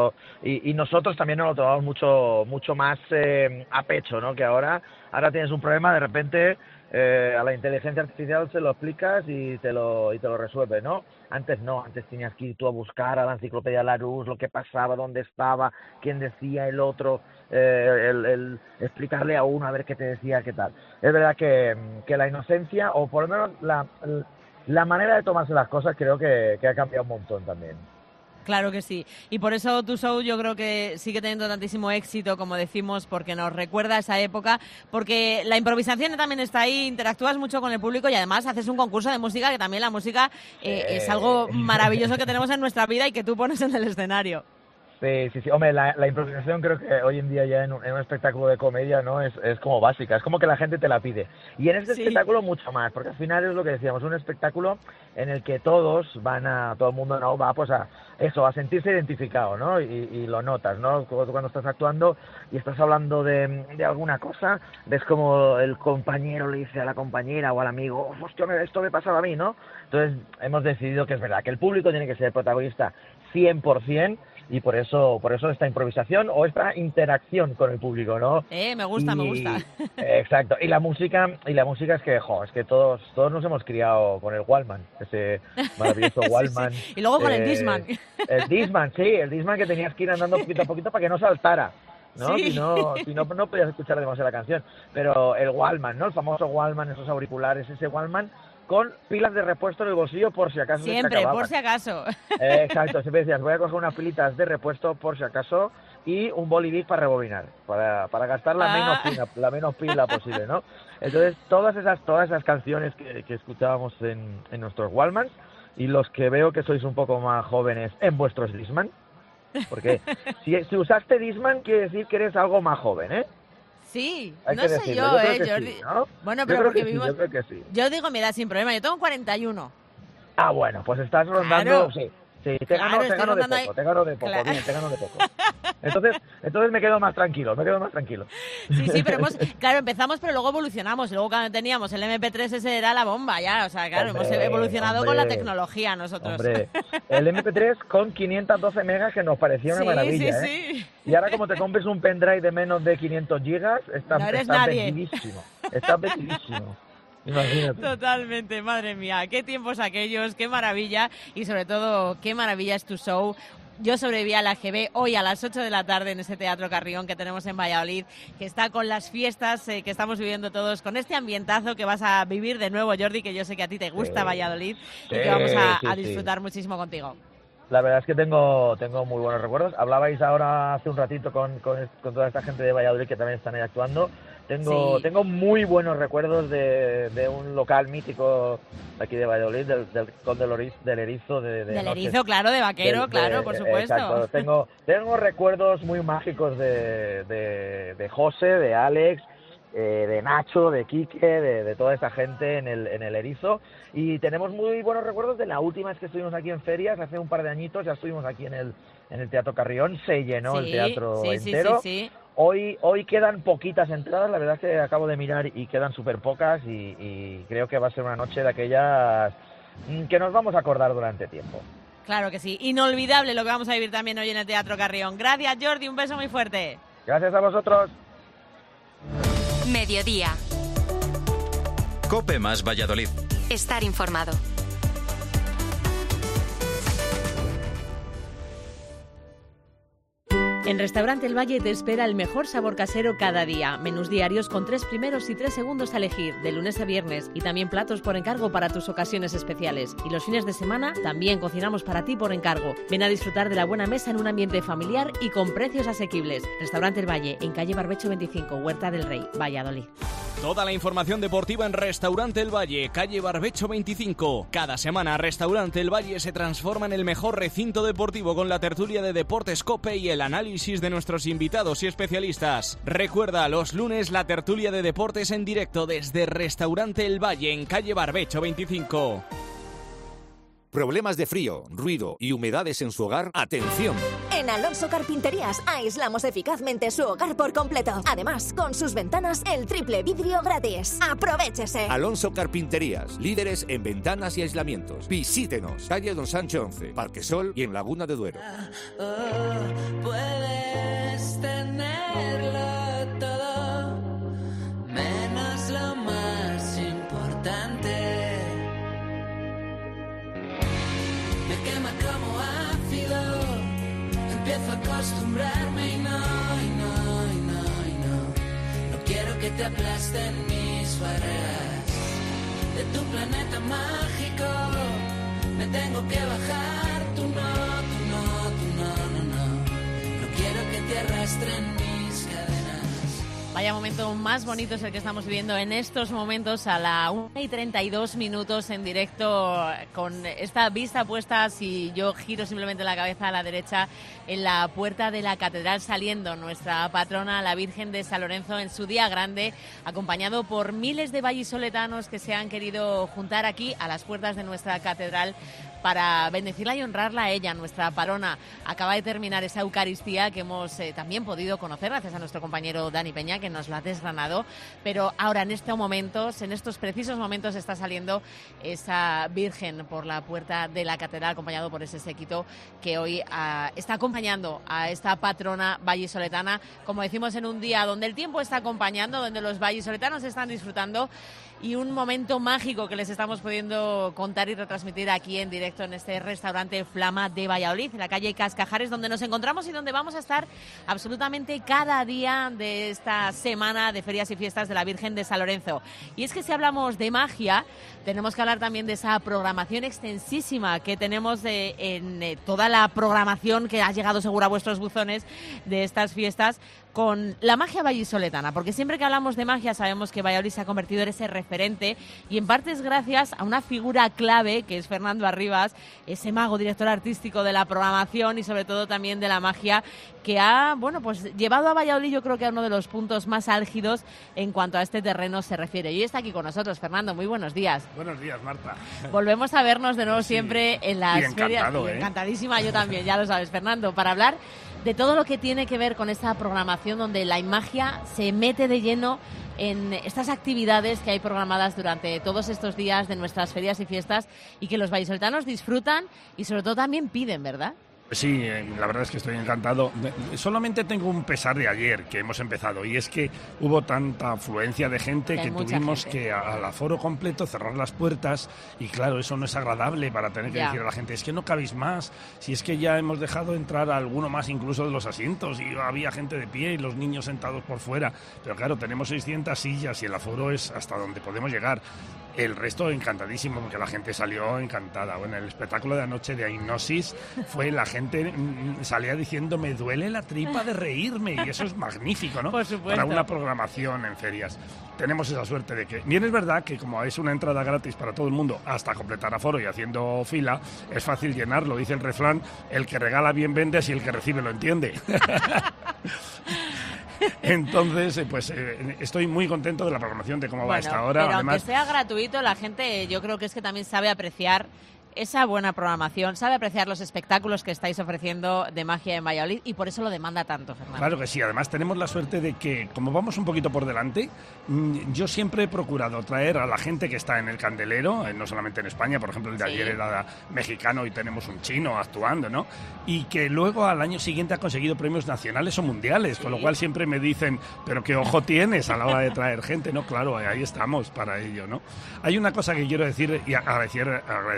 y nosotros también nos lo tomamos mucho más a pecho, ¿no? Que ahora tienes un problema, de repente a la inteligencia artificial se lo explicas y te lo resuelve, ¿no? Antes no, antes tenías que ir tú a buscar a la enciclopedia Larousse lo que pasaba, dónde estaba, quién decía el otro, el explicarle a uno a ver qué te decía, qué tal. Es verdad que la inocencia, o por lo menos la manera de tomarse las cosas, creo que ha cambiado un montón también. Claro que sí. Y por eso tu show yo creo que sigue teniendo tantísimo éxito, como decimos, porque nos recuerda a esa época, porque la improvisación también está ahí, interactúas mucho con el público y además haces un concurso de música, que también la música es algo maravilloso que tenemos en nuestra vida y que tú pones en el escenario. Sí. Hombre, la improvisación creo que hoy en día ya en un espectáculo de comedia, ¿no? Es como básica, es como que la gente te la pide. Y en este espectáculo mucho más, porque al final es lo que decíamos, un espectáculo en el que todo el mundo no va pues a sentirse identificado, ¿no? Y lo notas, ¿no? Cuando estás actuando y estás hablando de alguna cosa, ves como el compañero le dice a la compañera o al amigo, hostia, esto me pasaba a mí, ¿no? Entonces hemos decidido que es verdad, que el público tiene que ser protagonista 100%, y por eso esta improvisación o esta interacción con el público, ¿no? Me gusta. Exacto. Y la música es que todos nos hemos criado con el Walkman, ese maravilloso Walkman. Sí. Y luego con el Discman. El Discman que tenías que ir andando poquito a poquito para que no saltara, ¿no? Sí. Si no podías escuchar demasiado la canción. Pero el Walkman, ¿no? El famoso Walkman, esos auriculares, ese Walkman con pilas de repuesto en el bolsillo por si acaso. Siempre, por si acaso. Exacto, siempre decías, voy a coger unas pilitas de repuesto por si acaso y un bolivic para rebobinar, para gastar la menos pila posible, ¿no? Entonces, todas esas canciones que escuchábamos en nuestros Walkmans, y los que veo que sois un poco más jóvenes en vuestros Discman, porque si usaste Discman quiere decir que eres algo más joven, ¿eh? Sí, no sé yo, Jordi. Sí, ¿no? Bueno, pero porque vivimos... Yo creo que sí. Yo digo mi edad sin problema, yo tengo 41. Ah, bueno, pues estás rondando... Claro. Sí, te gano de poco. Claro. Bien, te gano de poco. Entonces me quedo más tranquilo. Sí, pero empezamos, pero luego evolucionamos. Y luego cuando teníamos el MP3 ese era la bomba ya. O sea, claro, hemos evolucionado con la tecnología nosotros. Hombre, el MP3 con 512 megas que nos parecía una maravilla, sí. Y ahora como te compres un pendrive de menos de 500 gigas, estás vendidísimo. Imagínate. Totalmente, madre mía, qué tiempos aquellos, qué maravilla y sobre todo qué maravilla es tu show. Yo sobreviví a la GB hoy a las 8 de la tarde en ese Teatro Carrión que tenemos en Valladolid, que está con las fiestas que estamos viviendo todos, con este ambientazo que vas a vivir de nuevo, Jordi, que yo sé que a ti te gusta Valladolid y que vamos a disfrutar muchísimo contigo. La verdad es que tengo muy buenos recuerdos. Hablabais ahora hace un ratito con toda esta gente de Valladolid que también están ahí actuando. Tengo muy buenos recuerdos de un local mítico de aquí de Valladolid, del Conde del Erizo. Del Erizo, claro, de Vaquero, claro, por supuesto. Exacto. Tengo recuerdos muy mágicos de José, de Alex, de Nacho, de Quique, de toda esa gente en el Erizo. Y tenemos muy buenos recuerdos de la última vez que estuvimos aquí en ferias, hace un par de añitos, ya estuvimos aquí en el Teatro Carrión, se llenó el teatro entero. Sí. Hoy quedan poquitas entradas, la verdad es que acabo de mirar y quedan súper pocas y creo que va a ser una noche de aquellas que nos vamos a acordar durante tiempo. Claro que sí, inolvidable lo que vamos a vivir también hoy en el Teatro Carrión. Gracias, Jordi, un beso muy fuerte. Gracias a vosotros. Mediodía. COPE más Valladolid. Estar informado. En Restaurante El Valle te espera el mejor sabor casero cada día. Menús diarios con 3 primeros y 3 segundos a elegir, de lunes a viernes. Y también platos por encargo para tus ocasiones especiales. Y los fines de semana también cocinamos para ti por encargo. Ven a disfrutar de la buena mesa en un ambiente familiar y con precios asequibles. Restaurante El Valle, en calle Barbecho 25, Huerta del Rey, Valladolid. Toda la información deportiva en Restaurante El Valle, calle Barbecho 25. Cada semana Restaurante El Valle se transforma en el mejor recinto deportivo con la tertulia de Deportes COPE y el análisis de nuestros invitados y especialistas. Recuerda, los lunes la tertulia de deportes en directo desde Restaurante El Valle en calle Barbecho 25. ¿Problemas de frío, ruido y humedades en su hogar? ¡Atención! En Alonso Carpinterías aislamos eficazmente su hogar por completo. Además, con sus ventanas, el triple vidrio gratis. ¡Aprovechese! Alonso Carpinterías, líderes en ventanas y aislamientos. Visítenos, calle Don Sancho 11, Parque Sol y en Laguna de Duero. Puedes tenerlo todo, menos lo más importante. Me quema como ácido, empiezo a acostumbrarme y no. No quiero que te aplasten mis barreras. De tu planeta mágico me tengo que bajar, tú no. No quiero que te arrastren mis cadenas. Vaya momento más bonito es el que estamos viviendo en estos momentos a la 1:32 en directo, con esta vista puesta, si yo giro simplemente la cabeza a la derecha, en la puerta de la catedral, saliendo nuestra patrona, la Virgen de San Lorenzo, en su día grande, acompañado por miles de vallisoletanos que se han querido juntar aquí a las puertas de nuestra catedral para bendecirla y honrarla a ella, nuestra patrona. Acaba de terminar esa Eucaristía que hemos también podido conocer gracias a nuestro compañero Dani Peña, que nos lo ha desgranado, pero ahora en estos precisos momentos está saliendo esa Virgen por la puerta de la catedral, acompañado por ese séquito que hoy está acompañando a esta patrona vallisoletana, como decimos, en un día donde el tiempo está acompañando, donde los vallisoletanos están disfrutando, y un momento mágico que les estamos pudiendo contar y retransmitir aquí en directo en este restaurante Flama de Valladolid, en la calle Cascajares, donde nos encontramos y donde vamos a estar absolutamente cada día de esta semana de ferias y fiestas de la Virgen de San Lorenzo. Y es que si hablamos de magia, tenemos que hablar también de esa programación extensísima que tenemos en toda la programación que ha llegado seguro a vuestros buzones de estas fiestas, con la magia vallisoletana, porque siempre que hablamos de magia sabemos que Valladolid se ha convertido en ese referente, y en parte es gracias a una figura clave que es Fernando Arribas, ese mago, director artístico de la programación y sobre todo también de la magia, que ha llevado a Valladolid, yo creo que a uno de los puntos más álgidos en cuanto a este terreno se refiere. Y está aquí con nosotros, Fernando, muy buenos días. Buenos días, Marta. Volvemos a vernos de nuevo siempre en las ferias. Encantadísima, yo también, ya lo sabes, Fernando, para hablar de todo lo que tiene que ver con esta programación donde la magia se mete de lleno en estas actividades que hay programadas durante todos estos días de nuestras ferias y fiestas, y que los vallisoletanos disfrutan y sobre todo también piden, ¿verdad? Sí, la verdad es que estoy encantado. Solamente tengo un pesar de ayer que hemos empezado, y es que hubo tanta afluencia de gente que tuvimos que al aforo completo cerrar las puertas, y claro, eso no es agradable para tener que decir a la gente, es que no cabéis más, si es que ya hemos dejado entrar a alguno más incluso de los asientos, y había gente de pie y los niños sentados por fuera, pero claro, tenemos 600 sillas y el aforo es hasta donde podemos llegar. El resto encantadísimo, porque la gente salió encantada. Bueno, el espectáculo de anoche de Hipnosis fue, la gente salía diciendo, me duele la tripa de reírme, y eso es magnífico, ¿no? Por supuesto. Para una programación en ferias. Tenemos esa suerte de que, bien es verdad que como es una entrada gratis para todo el mundo, hasta completar aforo y haciendo fila, es fácil llenarlo. Dice el refrán, el que regala bien vende si el que recibe lo entiende. Entonces, estoy muy contento de la programación, de cómo va esta hora. Pero además, aunque sea gratuito, la gente, yo creo que es que también sabe apreciar esa buena programación, sabe apreciar los espectáculos que estáis ofreciendo de magia en Valladolid, y por eso lo demanda tanto, Fernando. Claro que sí, además tenemos la suerte de que, como vamos un poquito por delante, yo siempre he procurado traer a la gente que está en el candelero, no solamente en España, por ejemplo el de ayer era mexicano y tenemos un chino actuando, ¿no? Y que luego al año siguiente ha conseguido premios nacionales o mundiales, con lo cual siempre me dicen, pero qué ojo tienes a la hora de traer gente, ¿no? Claro, ahí estamos para ello, ¿no? Hay una cosa que quiero decir y agradecer al público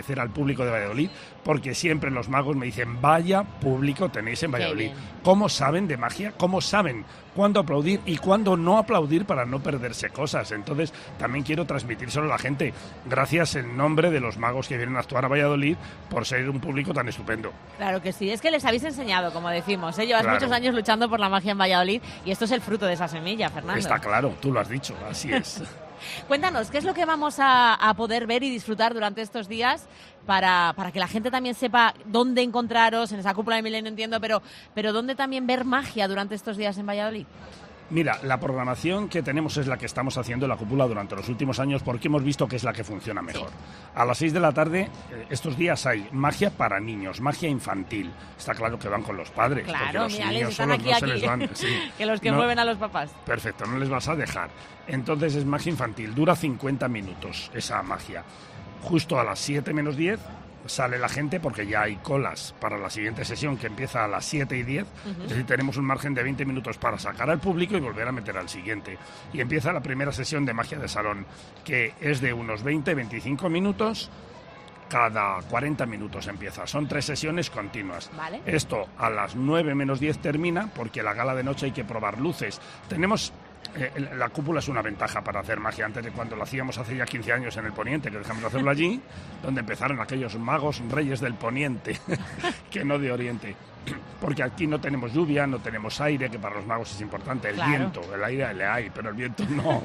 público de Valladolid, porque siempre los magos me dicen, vaya público tenéis en Valladolid. ¿Cómo saben de magia? ¿Cómo saben cuándo aplaudir y cuándo no aplaudir para no perderse cosas? Entonces, también quiero transmitírselo a la gente. Gracias en nombre de los magos que vienen a actuar a Valladolid por ser un público tan estupendo. Claro que sí, es que les habéis enseñado, como decimos, ¿eh? Llevas muchos años luchando por la magia en Valladolid y esto es el fruto de esa semilla, Fernando. Está claro, tú lo has dicho, así es. Cuéntanos, ¿qué es lo que vamos a poder ver y disfrutar durante estos días para que la gente también sepa dónde encontraros, en esa cúpula de Milenio entiendo, pero dónde también ver magia durante estos días en Valladolid? Mira, la programación que tenemos es la que estamos haciendo en la cúpula durante los últimos años porque hemos visto que es la que funciona mejor. A las 6 de la tarde, estos días hay magia para niños, magia infantil. Está claro que van con los padres, claro, porque los mira, niños están solos aquí, no se les van. Sí. Que los que mueven a los papás. Perfecto, no les vas a dejar. Entonces es magia infantil, dura 50 minutos esa magia. Justo a las 7 menos 10... sale la gente porque ya hay colas para la siguiente sesión que empieza a las 7:10, es decir, tenemos un margen de 20 minutos para sacar al público y volver a meter al siguiente. Y empieza la primera sesión de magia de salón, que es de unos 20-25 minutos, cada 40 minutos empieza. Son 3 sesiones continuas. Vale. Esto a las 9 menos 10 termina porque la gala de noche hay que probar luces. Tenemos... la cúpula es una ventaja para hacer magia. Antes de cuando lo hacíamos hace ya 15 años en el Poniente, que dejamos de hacerlo allí, donde empezaron aquellos magos reyes del Poniente, que no de Oriente. Porque aquí no tenemos lluvia, no tenemos aire, que para los magos es importante, el viento, el aire le hay, pero el viento no.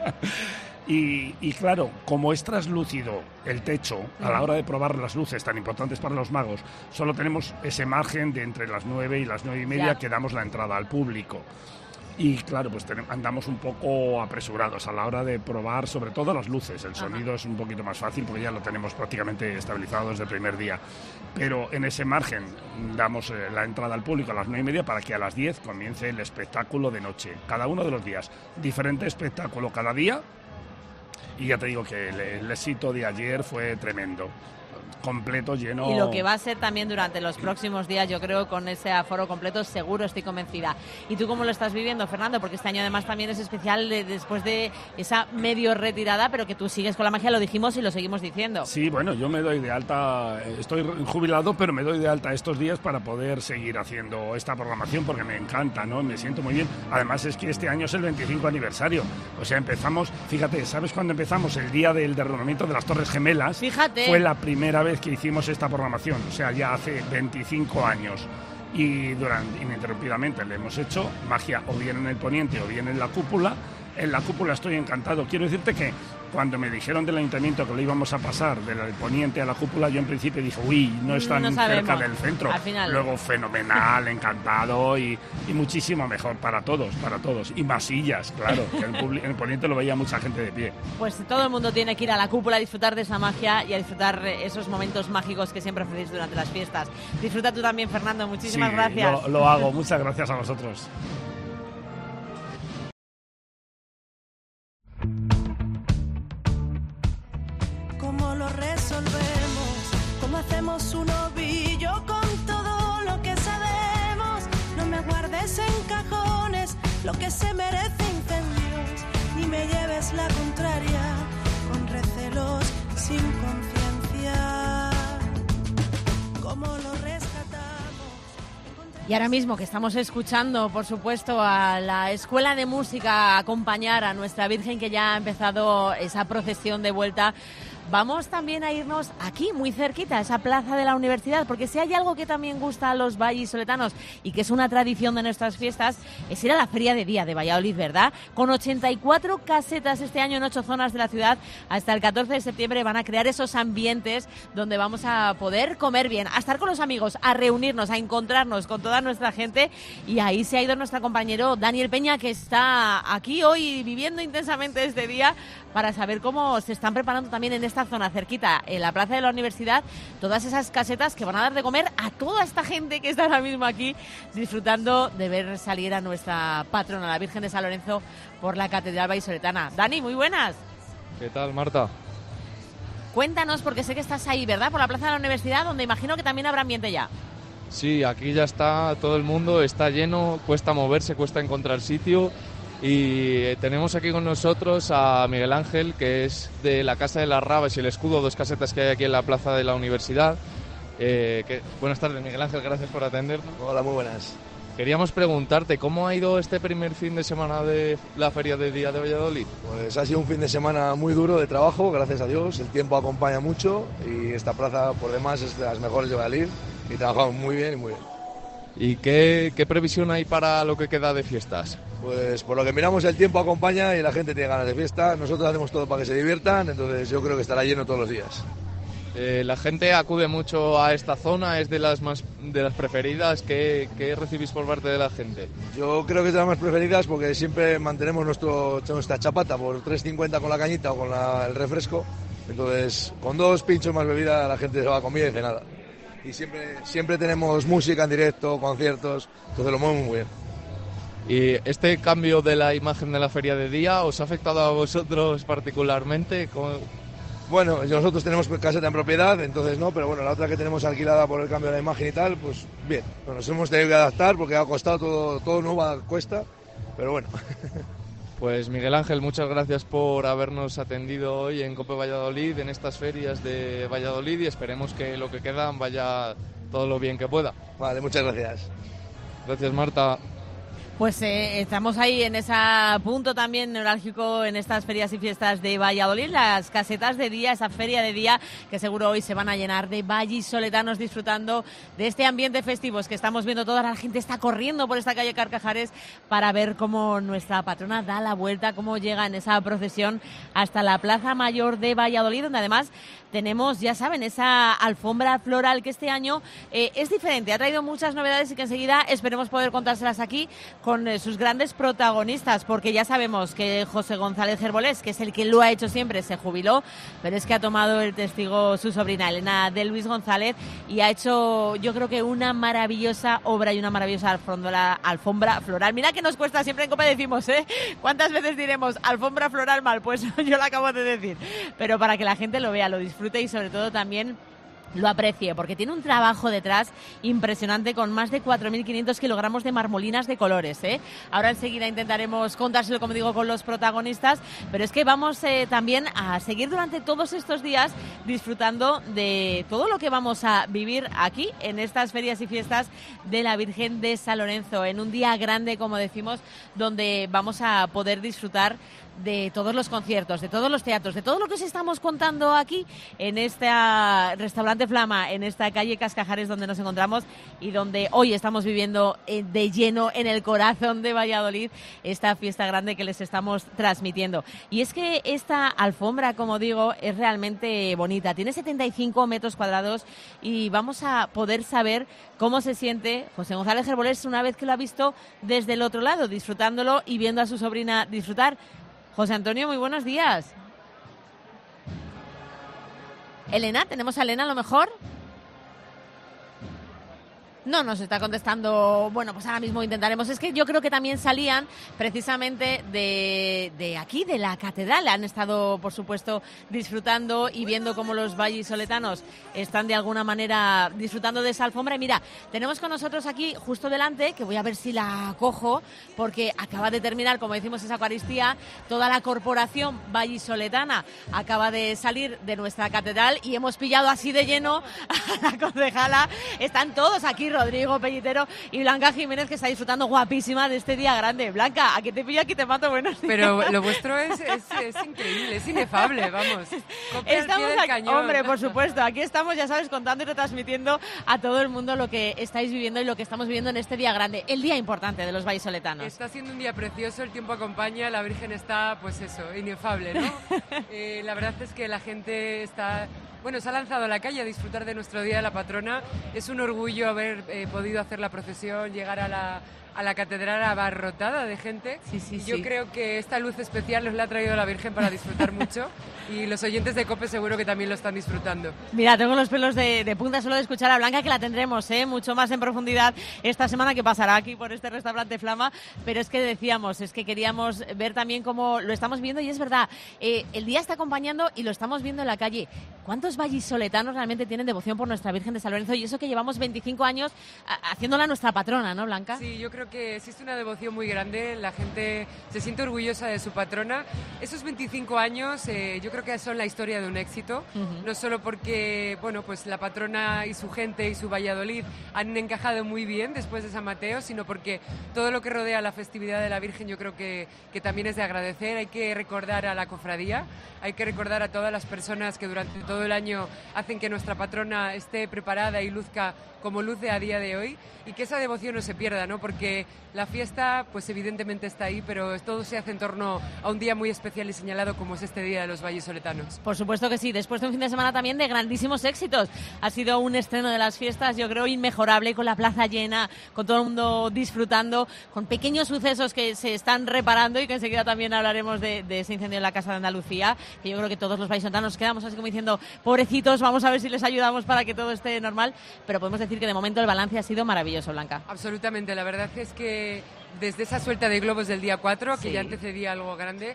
Y claro, como es traslúcido el techo, a la hora de probar las luces tan importantes para los magos, solo tenemos ese margen de entre las 9 y las 9:30 que damos la entrada al público. Y claro, pues andamos un poco apresurados a la hora de probar sobre todo las luces. El sonido es un poquito más fácil porque ya lo tenemos prácticamente estabilizado desde el primer día. Pero en ese margen damos la entrada al público a las 9:30 para que a las 10 comience el espectáculo de noche. Cada uno de los días, diferente espectáculo cada día. Y ya te digo que el éxito de ayer fue tremendo. Completo, lleno. Y lo que va a ser también durante los próximos días, yo creo, con ese aforo completo, seguro, estoy convencida. ¿Y tú cómo lo estás viviendo, Fernando? Porque este año además también es especial después de esa medio retirada, pero que tú sigues con la magia, lo dijimos y lo seguimos diciendo. Sí, bueno, yo me doy de alta, estoy jubilado, pero me doy de alta estos días para poder seguir haciendo esta programación porque me encanta, ¿no? Me siento muy bien. Además es que este año es el 25 aniversario. O sea, empezamos, fíjate, ¿sabes cuándo empezamos? El día del derrumbamiento de las Torres Gemelas. Fíjate. Fue la primera vez que hicimos esta programación, o sea, ya hace 25 años. Y ininterrumpidamente le hemos hecho magia o bien en el Poniente o bien en la cúpula. En la cúpula estoy encantado. Quiero decirte que cuando me dijeron del ayuntamiento que lo íbamos a pasar del Poniente a la cúpula, yo en principio dije, uy, no es tan cerca del centro. Al final. Luego fenomenal, encantado y muchísimo mejor para todos. Y más sillas, claro, que en el Poniente lo veía mucha gente de pie. Pues todo el mundo tiene que ir a la cúpula a disfrutar de esa magia y a disfrutar esos momentos mágicos que siempre ofrecéis durante las fiestas. Disfruta tú también, Fernando. Muchísimas gracias. Lo hago. Muchas gracias a vosotros. ¿Cómo lo resolvemos? ¿Cómo hacemos un ovillo con todo lo que sabemos? No me guardes en cajones lo que se merece incendios, ni me lleves la contraria con recelos sin conciencia. ¿Cómo lo rescatamos? Y ahora mismo que estamos escuchando, por supuesto, a la Escuela de Música acompañar a nuestra Virgen que ya ha empezado esa procesión de vuelta, vamos también a irnos aquí, muy cerquita, a esa plaza de la universidad, porque si hay algo que también gusta a los vallisoletanos y que es una tradición de nuestras fiestas, es ir a la Feria de Día de Valladolid, ¿verdad? Con 84 casetas este año en 8 zonas de la ciudad, hasta el 14 de septiembre van a crear esos ambientes donde vamos a poder comer bien, a estar con los amigos, a reunirnos, a encontrarnos con toda nuestra gente. Y ahí se ha ido nuestro compañero Daniel Peña, que está aquí hoy viviendo intensamente este día, para saber cómo se están preparando también en esta zona cerquita, en la plaza de la universidad, todas esas casetas que van a dar de comer a toda esta gente que está ahora mismo aquí disfrutando de ver salir a nuestra patrona, la Virgen de San Lorenzo, por la Catedral Vallisoletana. Dani, muy buenas. ¿Qué tal, Marta? Cuéntanos, porque sé que estás ahí, ¿verdad? Por la plaza de la universidad, donde imagino que también habrá ambiente ya. Sí, aquí ya está todo el mundo, está lleno, cuesta moverse, cuesta encontrar sitio. Y tenemos aquí con nosotros a Miguel Ángel, que es de la Casa de las Rabas y el Escudo, 2 casetas que hay aquí en la plaza de la universidad. Buenas tardes, Miguel Ángel, gracias por atendernos. Hola, muy buenas. Queríamos preguntarte, ¿cómo ha ido este primer fin de semana de la Feria del Día de Valladolid? Pues ha sido un fin de semana muy duro de trabajo, gracias a Dios. El tiempo acompaña mucho y esta plaza, por demás, es de las mejores de Valladolid y trabajamos muy bien y muy bien. ¿Y qué previsión hay para lo que queda de fiestas? Pues por lo que miramos, el tiempo acompaña y la gente tiene ganas de fiesta. Nosotros hacemos todo para que se diviertan, entonces yo creo que estará lleno todos los días. La gente acude mucho a esta zona, es de las preferidas. ¿Qué recibís por parte de la gente? Yo creo que es de las más preferidas porque siempre mantenemos nuestra chapata por 3,50 con la cañita o con el refresco. Entonces, con 2 pinchos más bebida la gente se va a comida y cenada. Y siempre tenemos música en directo, conciertos, entonces lo movemos muy bien. ¿Y este cambio de la imagen de la feria de día os ha afectado a vosotros particularmente? Bueno, nosotros tenemos caseta en propiedad, entonces no, pero bueno, la otra que tenemos alquilada por el cambio de la imagen y tal, pues bien. Nos hemos tenido que adaptar porque ha costado todo nuevo, cuesta, pero bueno. Pues Miguel Ángel, muchas gracias por habernos atendido hoy en COPE Valladolid, en estas ferias de Valladolid, y esperemos que lo que queda vaya todo lo bien que pueda. Vale, muchas gracias. Gracias, Marta. Pues estamos ahí en ese punto también neurálgico en estas ferias y fiestas de Valladolid, las casetas de día, esa feria de día que seguro hoy se van a llenar de vallisoletanos disfrutando de este ambiente festivo. Es que estamos viendo toda la gente está corriendo por esta calle Carcajares para ver cómo nuestra patrona da la vuelta, cómo llega en esa procesión hasta la Plaza Mayor de Valladolid, donde además tenemos, ya saben, esa alfombra floral que este año es diferente, ha traído muchas novedades y que enseguida esperemos poder contárselas aquí con sus grandes protagonistas, porque ya sabemos que José González Gerbolés, que es el que lo ha hecho siempre, se jubiló, pero es que ha tomado el testigo su sobrina Elena de Luis González y ha hecho, yo creo que una maravillosa obra y una maravillosa alfombra floral. Mira que nos cuesta, siempre en COPE decimos, ¿cuántas veces diremos alfombra floral mal? Pues yo lo acabo de decir, pero para que la gente lo vea, lo disfrute y sobre todo también lo aprecie, porque tiene un trabajo detrás impresionante con más de 4.500 kilogramos de marmolinas de colores. Ahora enseguida intentaremos contárselo, como digo, con los protagonistas, pero es que vamos también a seguir durante todos estos días disfrutando de todo lo que vamos a vivir aquí en estas ferias y fiestas de la Virgen de San Lorenzo, en un día grande, como decimos, donde vamos a poder disfrutar de todos los conciertos, de todos los teatros, de todo lo que os estamos contando aquí en este restaurante Flama, en esta calle Cascajares donde nos encontramos y donde hoy estamos viviendo de lleno en el corazón de Valladolid esta fiesta grande que les estamos transmitiendo. Y es que esta alfombra, como digo, es realmente bonita, tiene 75 metros cuadrados y vamos a poder saber cómo se siente José González Gerbolés una vez que lo ha visto desde el otro lado, disfrutándolo y viendo a su sobrina disfrutar. José Antonio, muy buenos días. Elena, ¿tenemos a Elena a lo mejor? No nos está contestando. Bueno, pues ahora mismo intentaremos. Es que yo creo que también salían precisamente de aquí, de la catedral. Han estado, por supuesto, disfrutando y viendo cómo los vallisoletanos están de alguna manera disfrutando de esa alfombra. Y mira, tenemos con nosotros aquí, justo delante, que voy a ver si la cojo, porque acaba de terminar, como decimos, esa Eucaristía. Toda la corporación vallisoletana acaba de salir de nuestra catedral y hemos pillado así de lleno a la concejala. Están todos aquí, Rodrigo Pellitero y Blanca Jiménez, que está disfrutando guapísima de este día grande. Blanca, a que te pillo aquí te mato, buenos días. Pero lo vuestro es increíble, es inefable, vamos. Estamos aquí, cañón. Hombre, por supuesto, aquí estamos, ya sabes, contando y retransmitiendo a todo el mundo lo que estáis viviendo y lo que estamos viviendo en este día grande, el día importante de los vallisoletanos. Está siendo un día precioso, el tiempo acompaña, la Virgen está, pues eso, inefable, ¿no? La verdad es que la gente está... Bueno, se ha lanzado a la calle a disfrutar de nuestro Día de la Patrona. Es un orgullo haber podido hacer la procesión, llegar a la catedral abarrotada de gente. Sí. Yo creo que esta luz especial nos la ha traído la Virgen para disfrutar mucho y los oyentes de COPE seguro que también lo están disfrutando. Mira, tengo los pelos de punta solo de escuchar a Blanca, que la tendremos mucho más en profundidad esta semana, que pasará aquí por este restaurante Flama, pero es que decíamos, es que queríamos ver también cómo lo estamos viendo y es verdad, el día está acompañando y lo estamos viendo en la calle. ¿Cuántos vallisoletanos realmente tienen devoción por nuestra Virgen de San Lorenzo? Y eso que llevamos 25 años haciéndola nuestra patrona, ¿no, Blanca? Sí, yo creo creo que existe una devoción muy grande, la gente se siente orgullosa de su patrona. Esos 25 años yo creo que son la historia de un éxito, no solo porque bueno, pues la patrona y su gente y su Valladolid han encajado muy bien después de San Mateo, sino porque todo lo que rodea la festividad de la Virgen yo creo que también es de agradecer. Hay que recordar a la cofradía, hay que recordar a todas las personas que durante todo el año hacen que nuestra patrona esté preparada y luzca como luce a día de hoy, y que esa devoción no se pierda, ¿no? Porque la fiesta, pues evidentemente está ahí, pero todo se hace en torno a un día muy especial y señalado como es este Día de los vallisoletanos. Por supuesto que sí, después de un fin de semana también de grandísimos éxitos. Ha sido un estreno de las fiestas, yo creo, inmejorable, con la plaza llena, con todo el mundo disfrutando, con pequeños sucesos que se están reparando, y que enseguida también hablaremos de ese incendio en la Casa de Andalucía, que yo creo que todos los vallisoletanos quedamos así como diciendo, pobrecitos, vamos a ver si les ayudamos para que todo esté normal, pero podemos decir que de momento el balance ha sido maravilloso, Blanca. Absolutamente, la verdad es que desde esa suelta de globos del día 4, que sí, ya antecedía algo grande,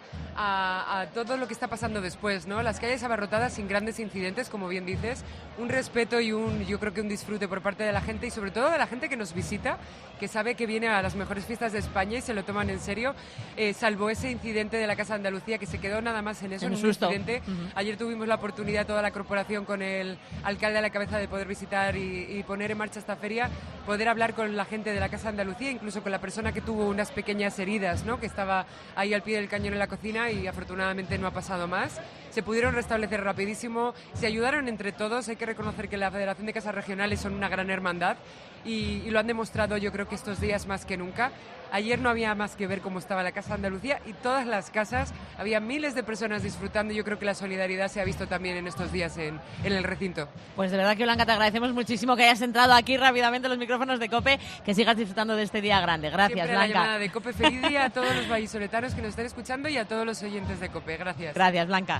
a todo lo que está pasando después, ¿no? Las calles abarrotadas sin grandes incidentes, como bien dices, un respeto y yo creo que un disfrute por parte de la gente, y sobre todo de la gente que nos visita, que sabe que viene a las mejores fiestas de España y se lo toman en serio, salvo ese incidente de la Casa de Andalucía, que se quedó nada más en eso, en un incidente. Ayer tuvimos la oportunidad, toda la corporación, con el alcalde a la cabeza, de poder visitar y poner en marcha esta feria, poder hablar con la gente de la Casa de Andalucía, incluso con la persona que tuvo unas pequeñas heridas, ¿no? Que estaba ahí al pie del cañón en la cocina, y afortunadamente no ha pasado más. Se pudieron restablecer rapidísimo, se ayudaron entre todos. Hay que reconocer que la Federación de Casas Regionales son una gran hermandad, y lo han demostrado, yo creo que estos días más que nunca. Ayer no había más que ver cómo estaba la Casa de Andalucía, y todas las casas, había miles de personas disfrutando. Yo creo que la solidaridad se ha visto también en estos días en el recinto. Pues de verdad que, Blanca, te agradecemos muchísimo que hayas entrado aquí rápidamente en los micrófonos de COPE, que sigas disfrutando de este día grande. Gracias, siempre Blanca. La llamada de COPE. Feliz día a todos los vallisoletanos que nos estén escuchando y a todos los oyentes de COPE. Gracias. Gracias, Blanca.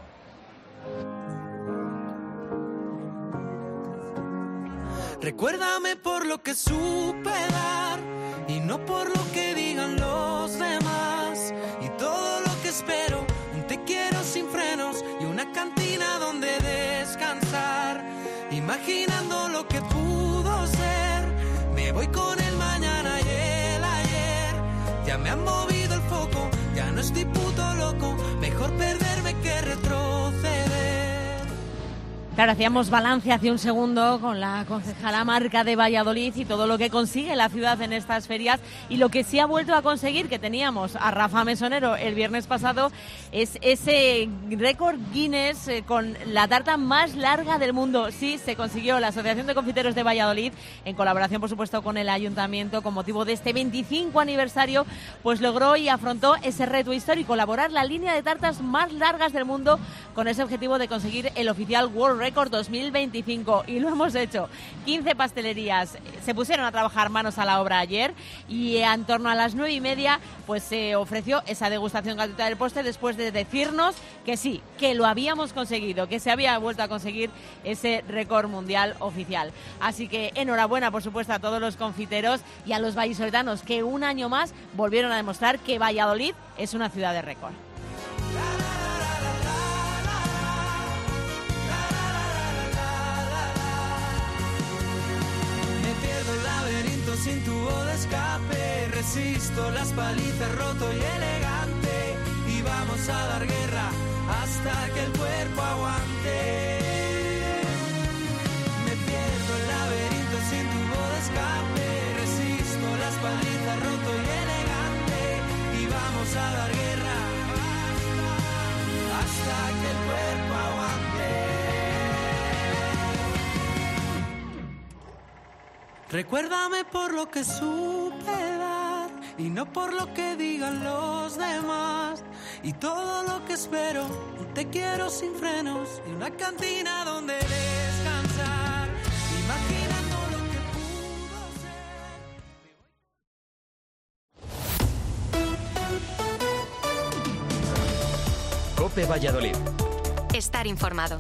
Recuérdame por lo que supe dar y no por lo que digan los demás. Y todo lo que espero, un te quiero sin frenos y una cantina donde descansar. Imaginando lo que pudo ser, me voy con el mañana y el ayer. Ya me han movido el foco, ya no estoy puto loco. Mejor perderme que retroceder. Claro, hacíamos balance hace un segundo con la concejala Marca de Valladolid y todo lo que consigue la ciudad en estas ferias, y lo que sí ha vuelto a conseguir, que teníamos a Rafa Mesonero el viernes pasado, es ese récord Guinness con la tarta más larga del mundo. Sí, se consiguió. La Asociación de Confiteros de Valladolid, en colaboración por supuesto con el Ayuntamiento, con motivo de este 25 aniversario, pues logró y afrontó ese reto histórico, elaborar la línea de tartas más largas del mundo, con ese objetivo de conseguir el oficial World Record 2025, y lo hemos hecho. 15 pastelerías se pusieron a trabajar manos a la obra ayer, y en torno a las 9:30 pues se ofreció esa degustación gratuita del postre, después de decirnos que sí, que lo habíamos conseguido, que se había vuelto a conseguir ese récord mundial oficial. Así que enhorabuena, por supuesto, a todos los confiteros y a los vallisoletanos, que un año más volvieron a demostrar que Valladolid es una ciudad de récord. Sin tubo de escape, resisto las palizas, roto y elegante, y vamos a dar guerra hasta que el cuerpo aguante. Me pierdo el laberinto sin tubo de escape, resisto las palizas, roto y elegante, y vamos a dar guerra hasta que el cuerpo aguante. Recuérdame por lo que supe dar y no por lo que digan los demás. Y todo lo que espero, un te quiero sin frenos y una cantina donde descansar. Imaginando lo que pudo ser. COPE Valladolid. Estar informado.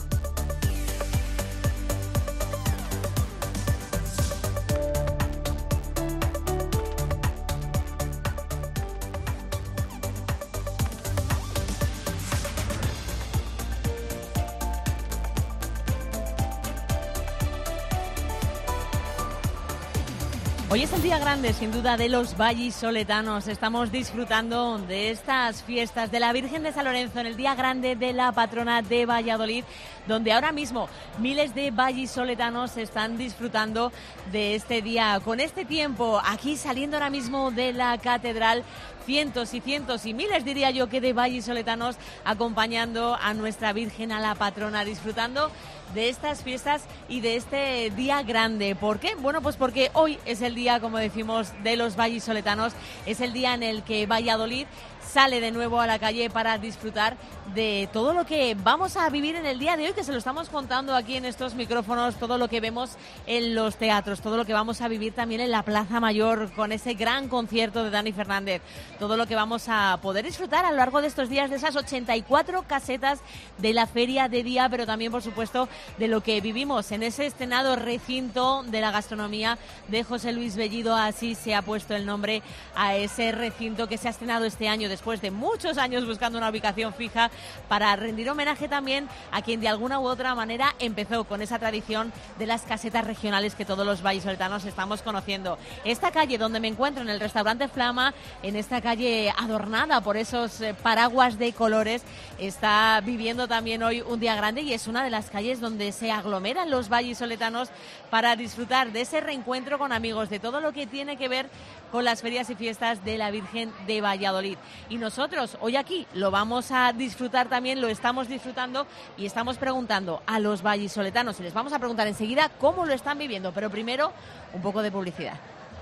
Hoy es el día grande, sin duda, de los vallisoletanos. Estamos disfrutando de estas fiestas de la Virgen de San Lorenzo en el día grande de la patrona de Valladolid, donde ahora mismo miles de vallisoletanos están disfrutando de este día. Con este tiempo, aquí saliendo ahora mismo de la catedral, cientos y cientos y miles, diría yo, que de vallisoletanos acompañando a nuestra Virgen, a la patrona, disfrutando de estas fiestas y de este día grande. ¿Por qué? Bueno, pues porque hoy es el día, como decimos, de los vallisoletanos. Es el día en el que Valladolid sale de nuevo a la calle para disfrutar de todo lo que vamos a vivir en el día de hoy, que se lo estamos contando aquí en estos micrófonos, todo lo que vemos en los teatros, todo lo que vamos a vivir también en la Plaza Mayor con ese gran concierto de Dani Fernández, todo lo que vamos a poder disfrutar a lo largo de estos días de esas 84 casetas de la feria de día, pero también, por supuesto, de lo que vivimos en ese estrenado recinto de la gastronomía de José Luis Bellido. Así se ha puesto el nombre a ese recinto que se ha estrenado este año después de muchos años buscando una ubicación fija, para rendir homenaje también a quien de alguna u otra manera empezó con esa tradición de las casetas regionales que todos los vallisoletanos estamos conociendo. Esta calle donde me encuentro, en el restaurante Flama, en esta calle adornada por esos paraguas de colores, está viviendo también hoy un día grande, y es una de las calles donde se aglomeran los vallisoletanos para disfrutar de ese reencuentro con amigos, de todo lo que tiene que ver con las ferias y fiestas de la Virgen de Valladolid. Y nosotros hoy aquí lo vamos a disfrutar también, lo estamos disfrutando, y estamos preguntando a los vallisoletanos, y les vamos a preguntar enseguida cómo lo están viviendo, pero primero un poco de publicidad.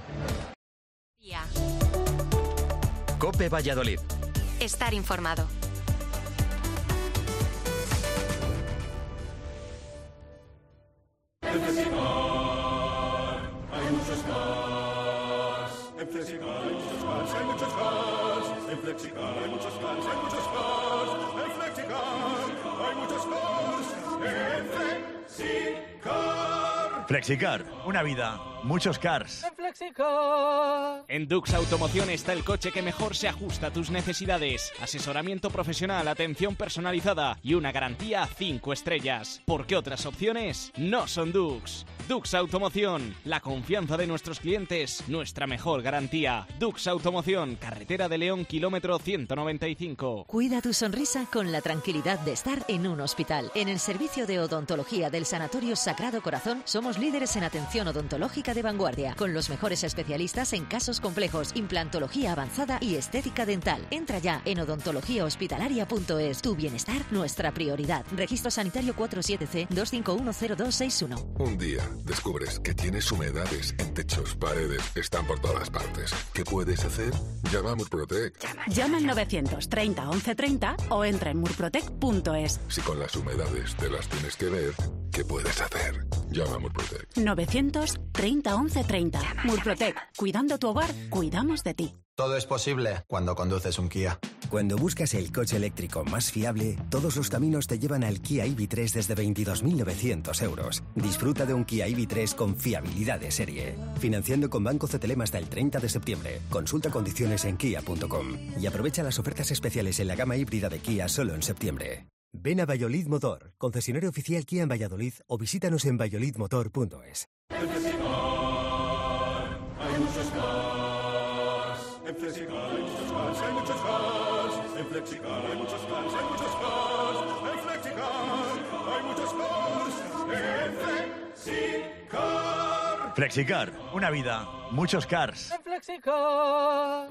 COPE Valladolid. Estar informado. En Flexicar hay muchos cars. En Flexicar hay muchos cars, hay muchos cars. En Flexicar hay muchos cars, hay muchos cars. En Flexicar hay muchos cars. En Flexicar. Flexicar, una vida, muchos cars. En Flexicar. En Dux Automoción está el coche que mejor se ajusta a tus necesidades. Asesoramiento profesional, atención personalizada y una garantía 5 estrellas. Porque otras opciones no son Dux. Dux Automoción, la confianza de nuestros clientes, nuestra mejor garantía. Dux Automoción, carretera de León, kilómetro 195. Cuida tu sonrisa con la tranquilidad de estar en un hospital. En el servicio de odontología del Sanatorio Sagrado Corazón somos líderes en atención odontológica de vanguardia, con los mejores especialistas en casos complejos, implantología avanzada y estética dental. Entra ya en odontologíahospitalaria.es. Tu bienestar, nuestra prioridad. Registro sanitario 47C 2510261. Un día descubres que tienes humedades en techos, paredes, están por todas partes. ¿Qué puedes hacer? Llama a Murprotec. Llama al 930 1130 o entra en murprotec.es. Si con las humedades te las tienes que ver, ¿qué puedes hacer? Llama a Murprotec. 930 1130. Murprotec. Cuidando tu hogar, cuidamos de ti. Todo es posible cuando conduces un Kia. Cuando buscas el coche eléctrico más fiable, todos los caminos te llevan al Kia EV3 desde 22.900 euros. Disfruta de un Kia EV3 con fiabilidad de serie. Financiando con Banco CTLM hasta el 30 de septiembre. Consulta condiciones en kia.com. Y aprovecha las ofertas especiales en la gama híbrida de Kia solo en septiembre. Ven a Valladolid Motor, concesionario oficial Kia en Valladolid, o visítanos en valladolidmotor.es. En Flexicar hay muchos cars. En Flexicar hay muchos cars, hay muchos cars. En Flexicar hay muchos cars, hay muchos cars. En Flexicar hay muchos cars. En Flexicar. Flexicar, una vida, muchos cars. En Flexicar.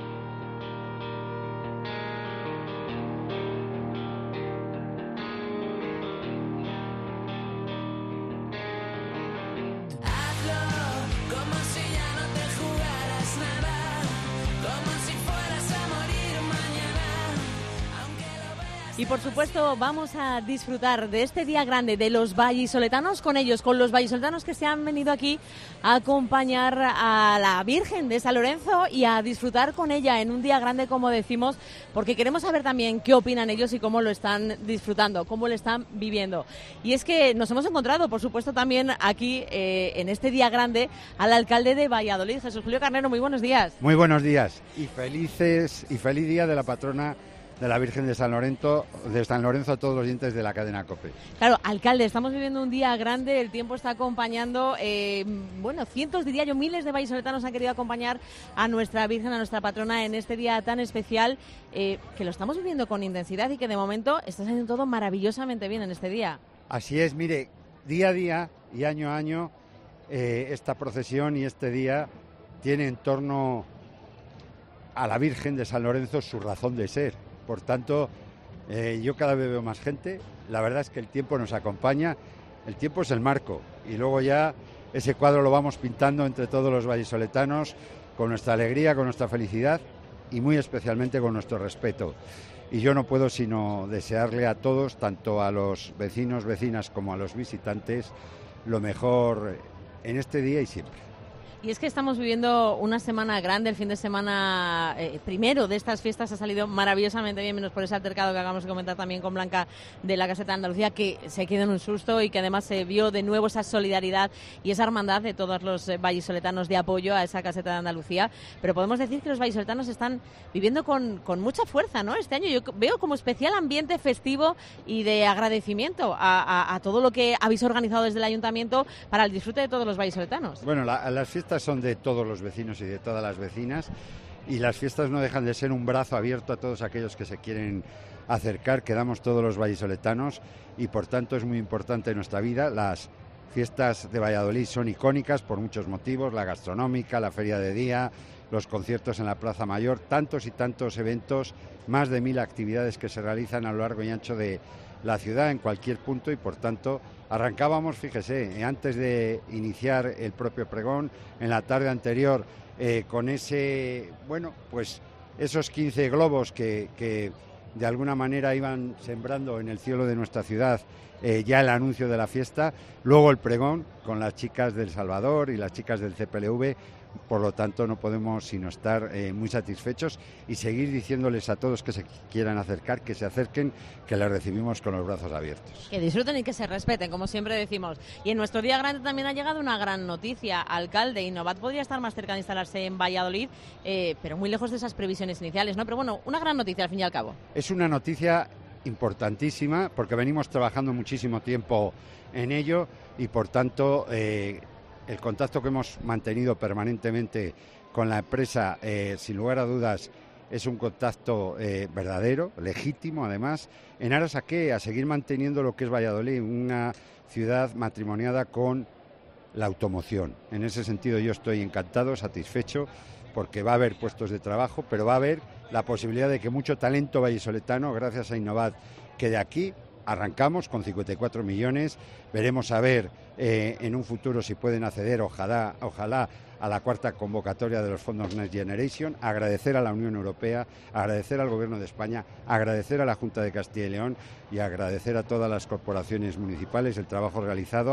Como si ya no te jugaras nada, como si fueras a morir mañana, aunque lo veas. Y por supuesto vamos a disfrutar de este día grande de los vallisoletanos con ellos, con los vallisoletanos que se han venido aquí a acompañar a la Virgen de San Lorenzo y a disfrutar con ella en un día grande, como decimos, porque queremos saber también qué opinan ellos y cómo lo están disfrutando, cómo lo están viviendo. Y es que nos hemos encontrado, por supuesto, también aquí en este día grande al alcalde de Valladolid, Jesús Julio Carnero. Muy buenos días. Muy buenos días y feliz día de la patrona de la Virgen de San Lorenzo a todos los oyentes de la cadena COPE. Claro, alcalde, estamos viviendo un día grande, el tiempo está acompañando, cientos, diría yo, miles de vallisoletanos han querido acompañar a nuestra Virgen, a nuestra patrona en este día tan especial, que lo estamos viviendo con intensidad y que de momento está saliendo todo maravillosamente bien en este día. Así es, mire, día a día y año a año esta procesión y este día tiene en torno a la Virgen de San Lorenzo su razón de ser. Por tanto, yo cada vez veo más gente. La verdad es que el tiempo nos acompaña. El tiempo es el marco. Y luego ya ese cuadro lo vamos pintando entre todos los vallisoletanos con nuestra alegría, con nuestra felicidad y muy especialmente con nuestro respeto. Y yo no puedo sino desearle a todos, tanto a los vecinos, vecinas como a los visitantes, lo mejor en este día y siempre. Y es que estamos viviendo una semana grande, el fin de semana primero de estas fiestas ha salido maravillosamente bien, menos por ese altercado que acabamos de comentar también con Blanca de la Caseta de Andalucía, que se quedó en un susto y que además se vio de nuevo esa solidaridad y esa hermandad de todos los vallisoletanos de apoyo a esa Caseta de Andalucía. Pero podemos decir que los vallisoletanos están viviendo con mucha fuerza, ¿no? Este año yo veo como especial ambiente festivo y de agradecimiento a todo lo que habéis organizado desde el Ayuntamiento para el disfrute de todos los vallisoletanos. Bueno, las fiestas son de todos los vecinos y de todas las vecinas y las fiestas no dejan de ser un brazo abierto a todos aquellos que se quieren acercar, que damos todos los vallisoletanos y por tanto es muy importante en nuestra vida. Las fiestas de Valladolid son icónicas por muchos motivos, la gastronómica, la feria de día, los conciertos en la Plaza Mayor, tantos y tantos eventos, más de 1000 actividades que se realizan a lo largo y ancho de la ciudad en cualquier punto y por tanto arrancábamos, fíjese, antes de iniciar el propio pregón, en la tarde anterior con ese, esos 15 globos que de alguna manera iban sembrando en el cielo de nuestra ciudad ya el anuncio de la fiesta, luego el pregón con las chicas del Salvador y las chicas del CPLV. Por lo tanto, no podemos sino estar muy satisfechos y seguir diciéndoles a todos que se quieran acercar, que se acerquen, que les recibimos con los brazos abiertos. Que disfruten y que se respeten, como siempre decimos. Y en nuestro día grande también ha llegado una gran noticia. Alcalde, Innovat podría estar más cerca de instalarse en Valladolid, pero muy lejos de esas previsiones iniciales, ¿no? Pero bueno, una gran noticia al fin y al cabo. Es una noticia importantísima porque venimos trabajando muchísimo tiempo en ello y por tanto el contacto que hemos mantenido permanentemente con la empresa, sin lugar a dudas, es un contacto verdadero, legítimo además, en aras a ¿qué? A seguir manteniendo lo que es Valladolid, una ciudad matrimoniada con la automoción. En ese sentido yo estoy encantado, satisfecho, porque va a haber puestos de trabajo, pero va a haber la posibilidad de que mucho talento vallisoletano, gracias a Innovat, que de aquí arrancamos con 54 millones, veremos a ver en un futuro si pueden acceder, ojalá a la cuarta convocatoria de los fondos Next Generation, agradecer a la Unión Europea, agradecer al Gobierno de España, agradecer a la Junta de Castilla y León y agradecer a todas las corporaciones municipales el trabajo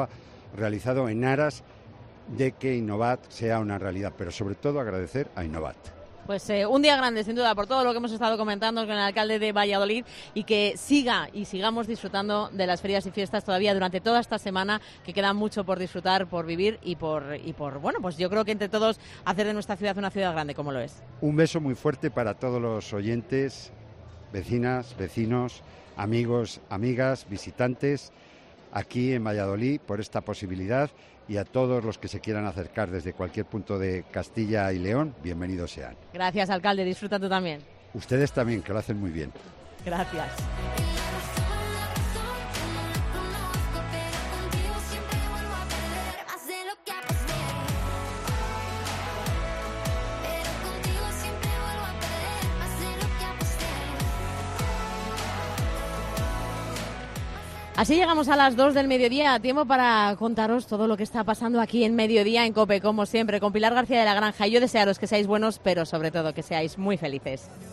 realizado en aras de que Innovat sea una realidad, pero sobre todo agradecer a Innovat. Pues un día grande, sin duda, por todo lo que hemos estado comentando con el alcalde de Valladolid y que sigamos disfrutando de las ferias y fiestas todavía durante toda esta semana, que queda mucho por disfrutar, por vivir y por pues yo creo que entre todos hacer de nuestra ciudad una ciudad grande como lo es. Un beso muy fuerte para todos los oyentes, vecinas, vecinos, amigos, amigas, visitantes aquí en Valladolid por esta posibilidad y a todos los que se quieran acercar desde cualquier punto de Castilla y León, bienvenidos sean. Gracias, alcalde, disfruta tú también. Ustedes también, que lo hacen muy bien. Gracias. Así llegamos a las 2 del mediodía, tiempo para contaros todo lo que está pasando aquí en Mediodía en COPE, como siempre, con Pilar García de la Granja. Y yo desearos que seáis buenos, pero sobre todo que seáis muy felices.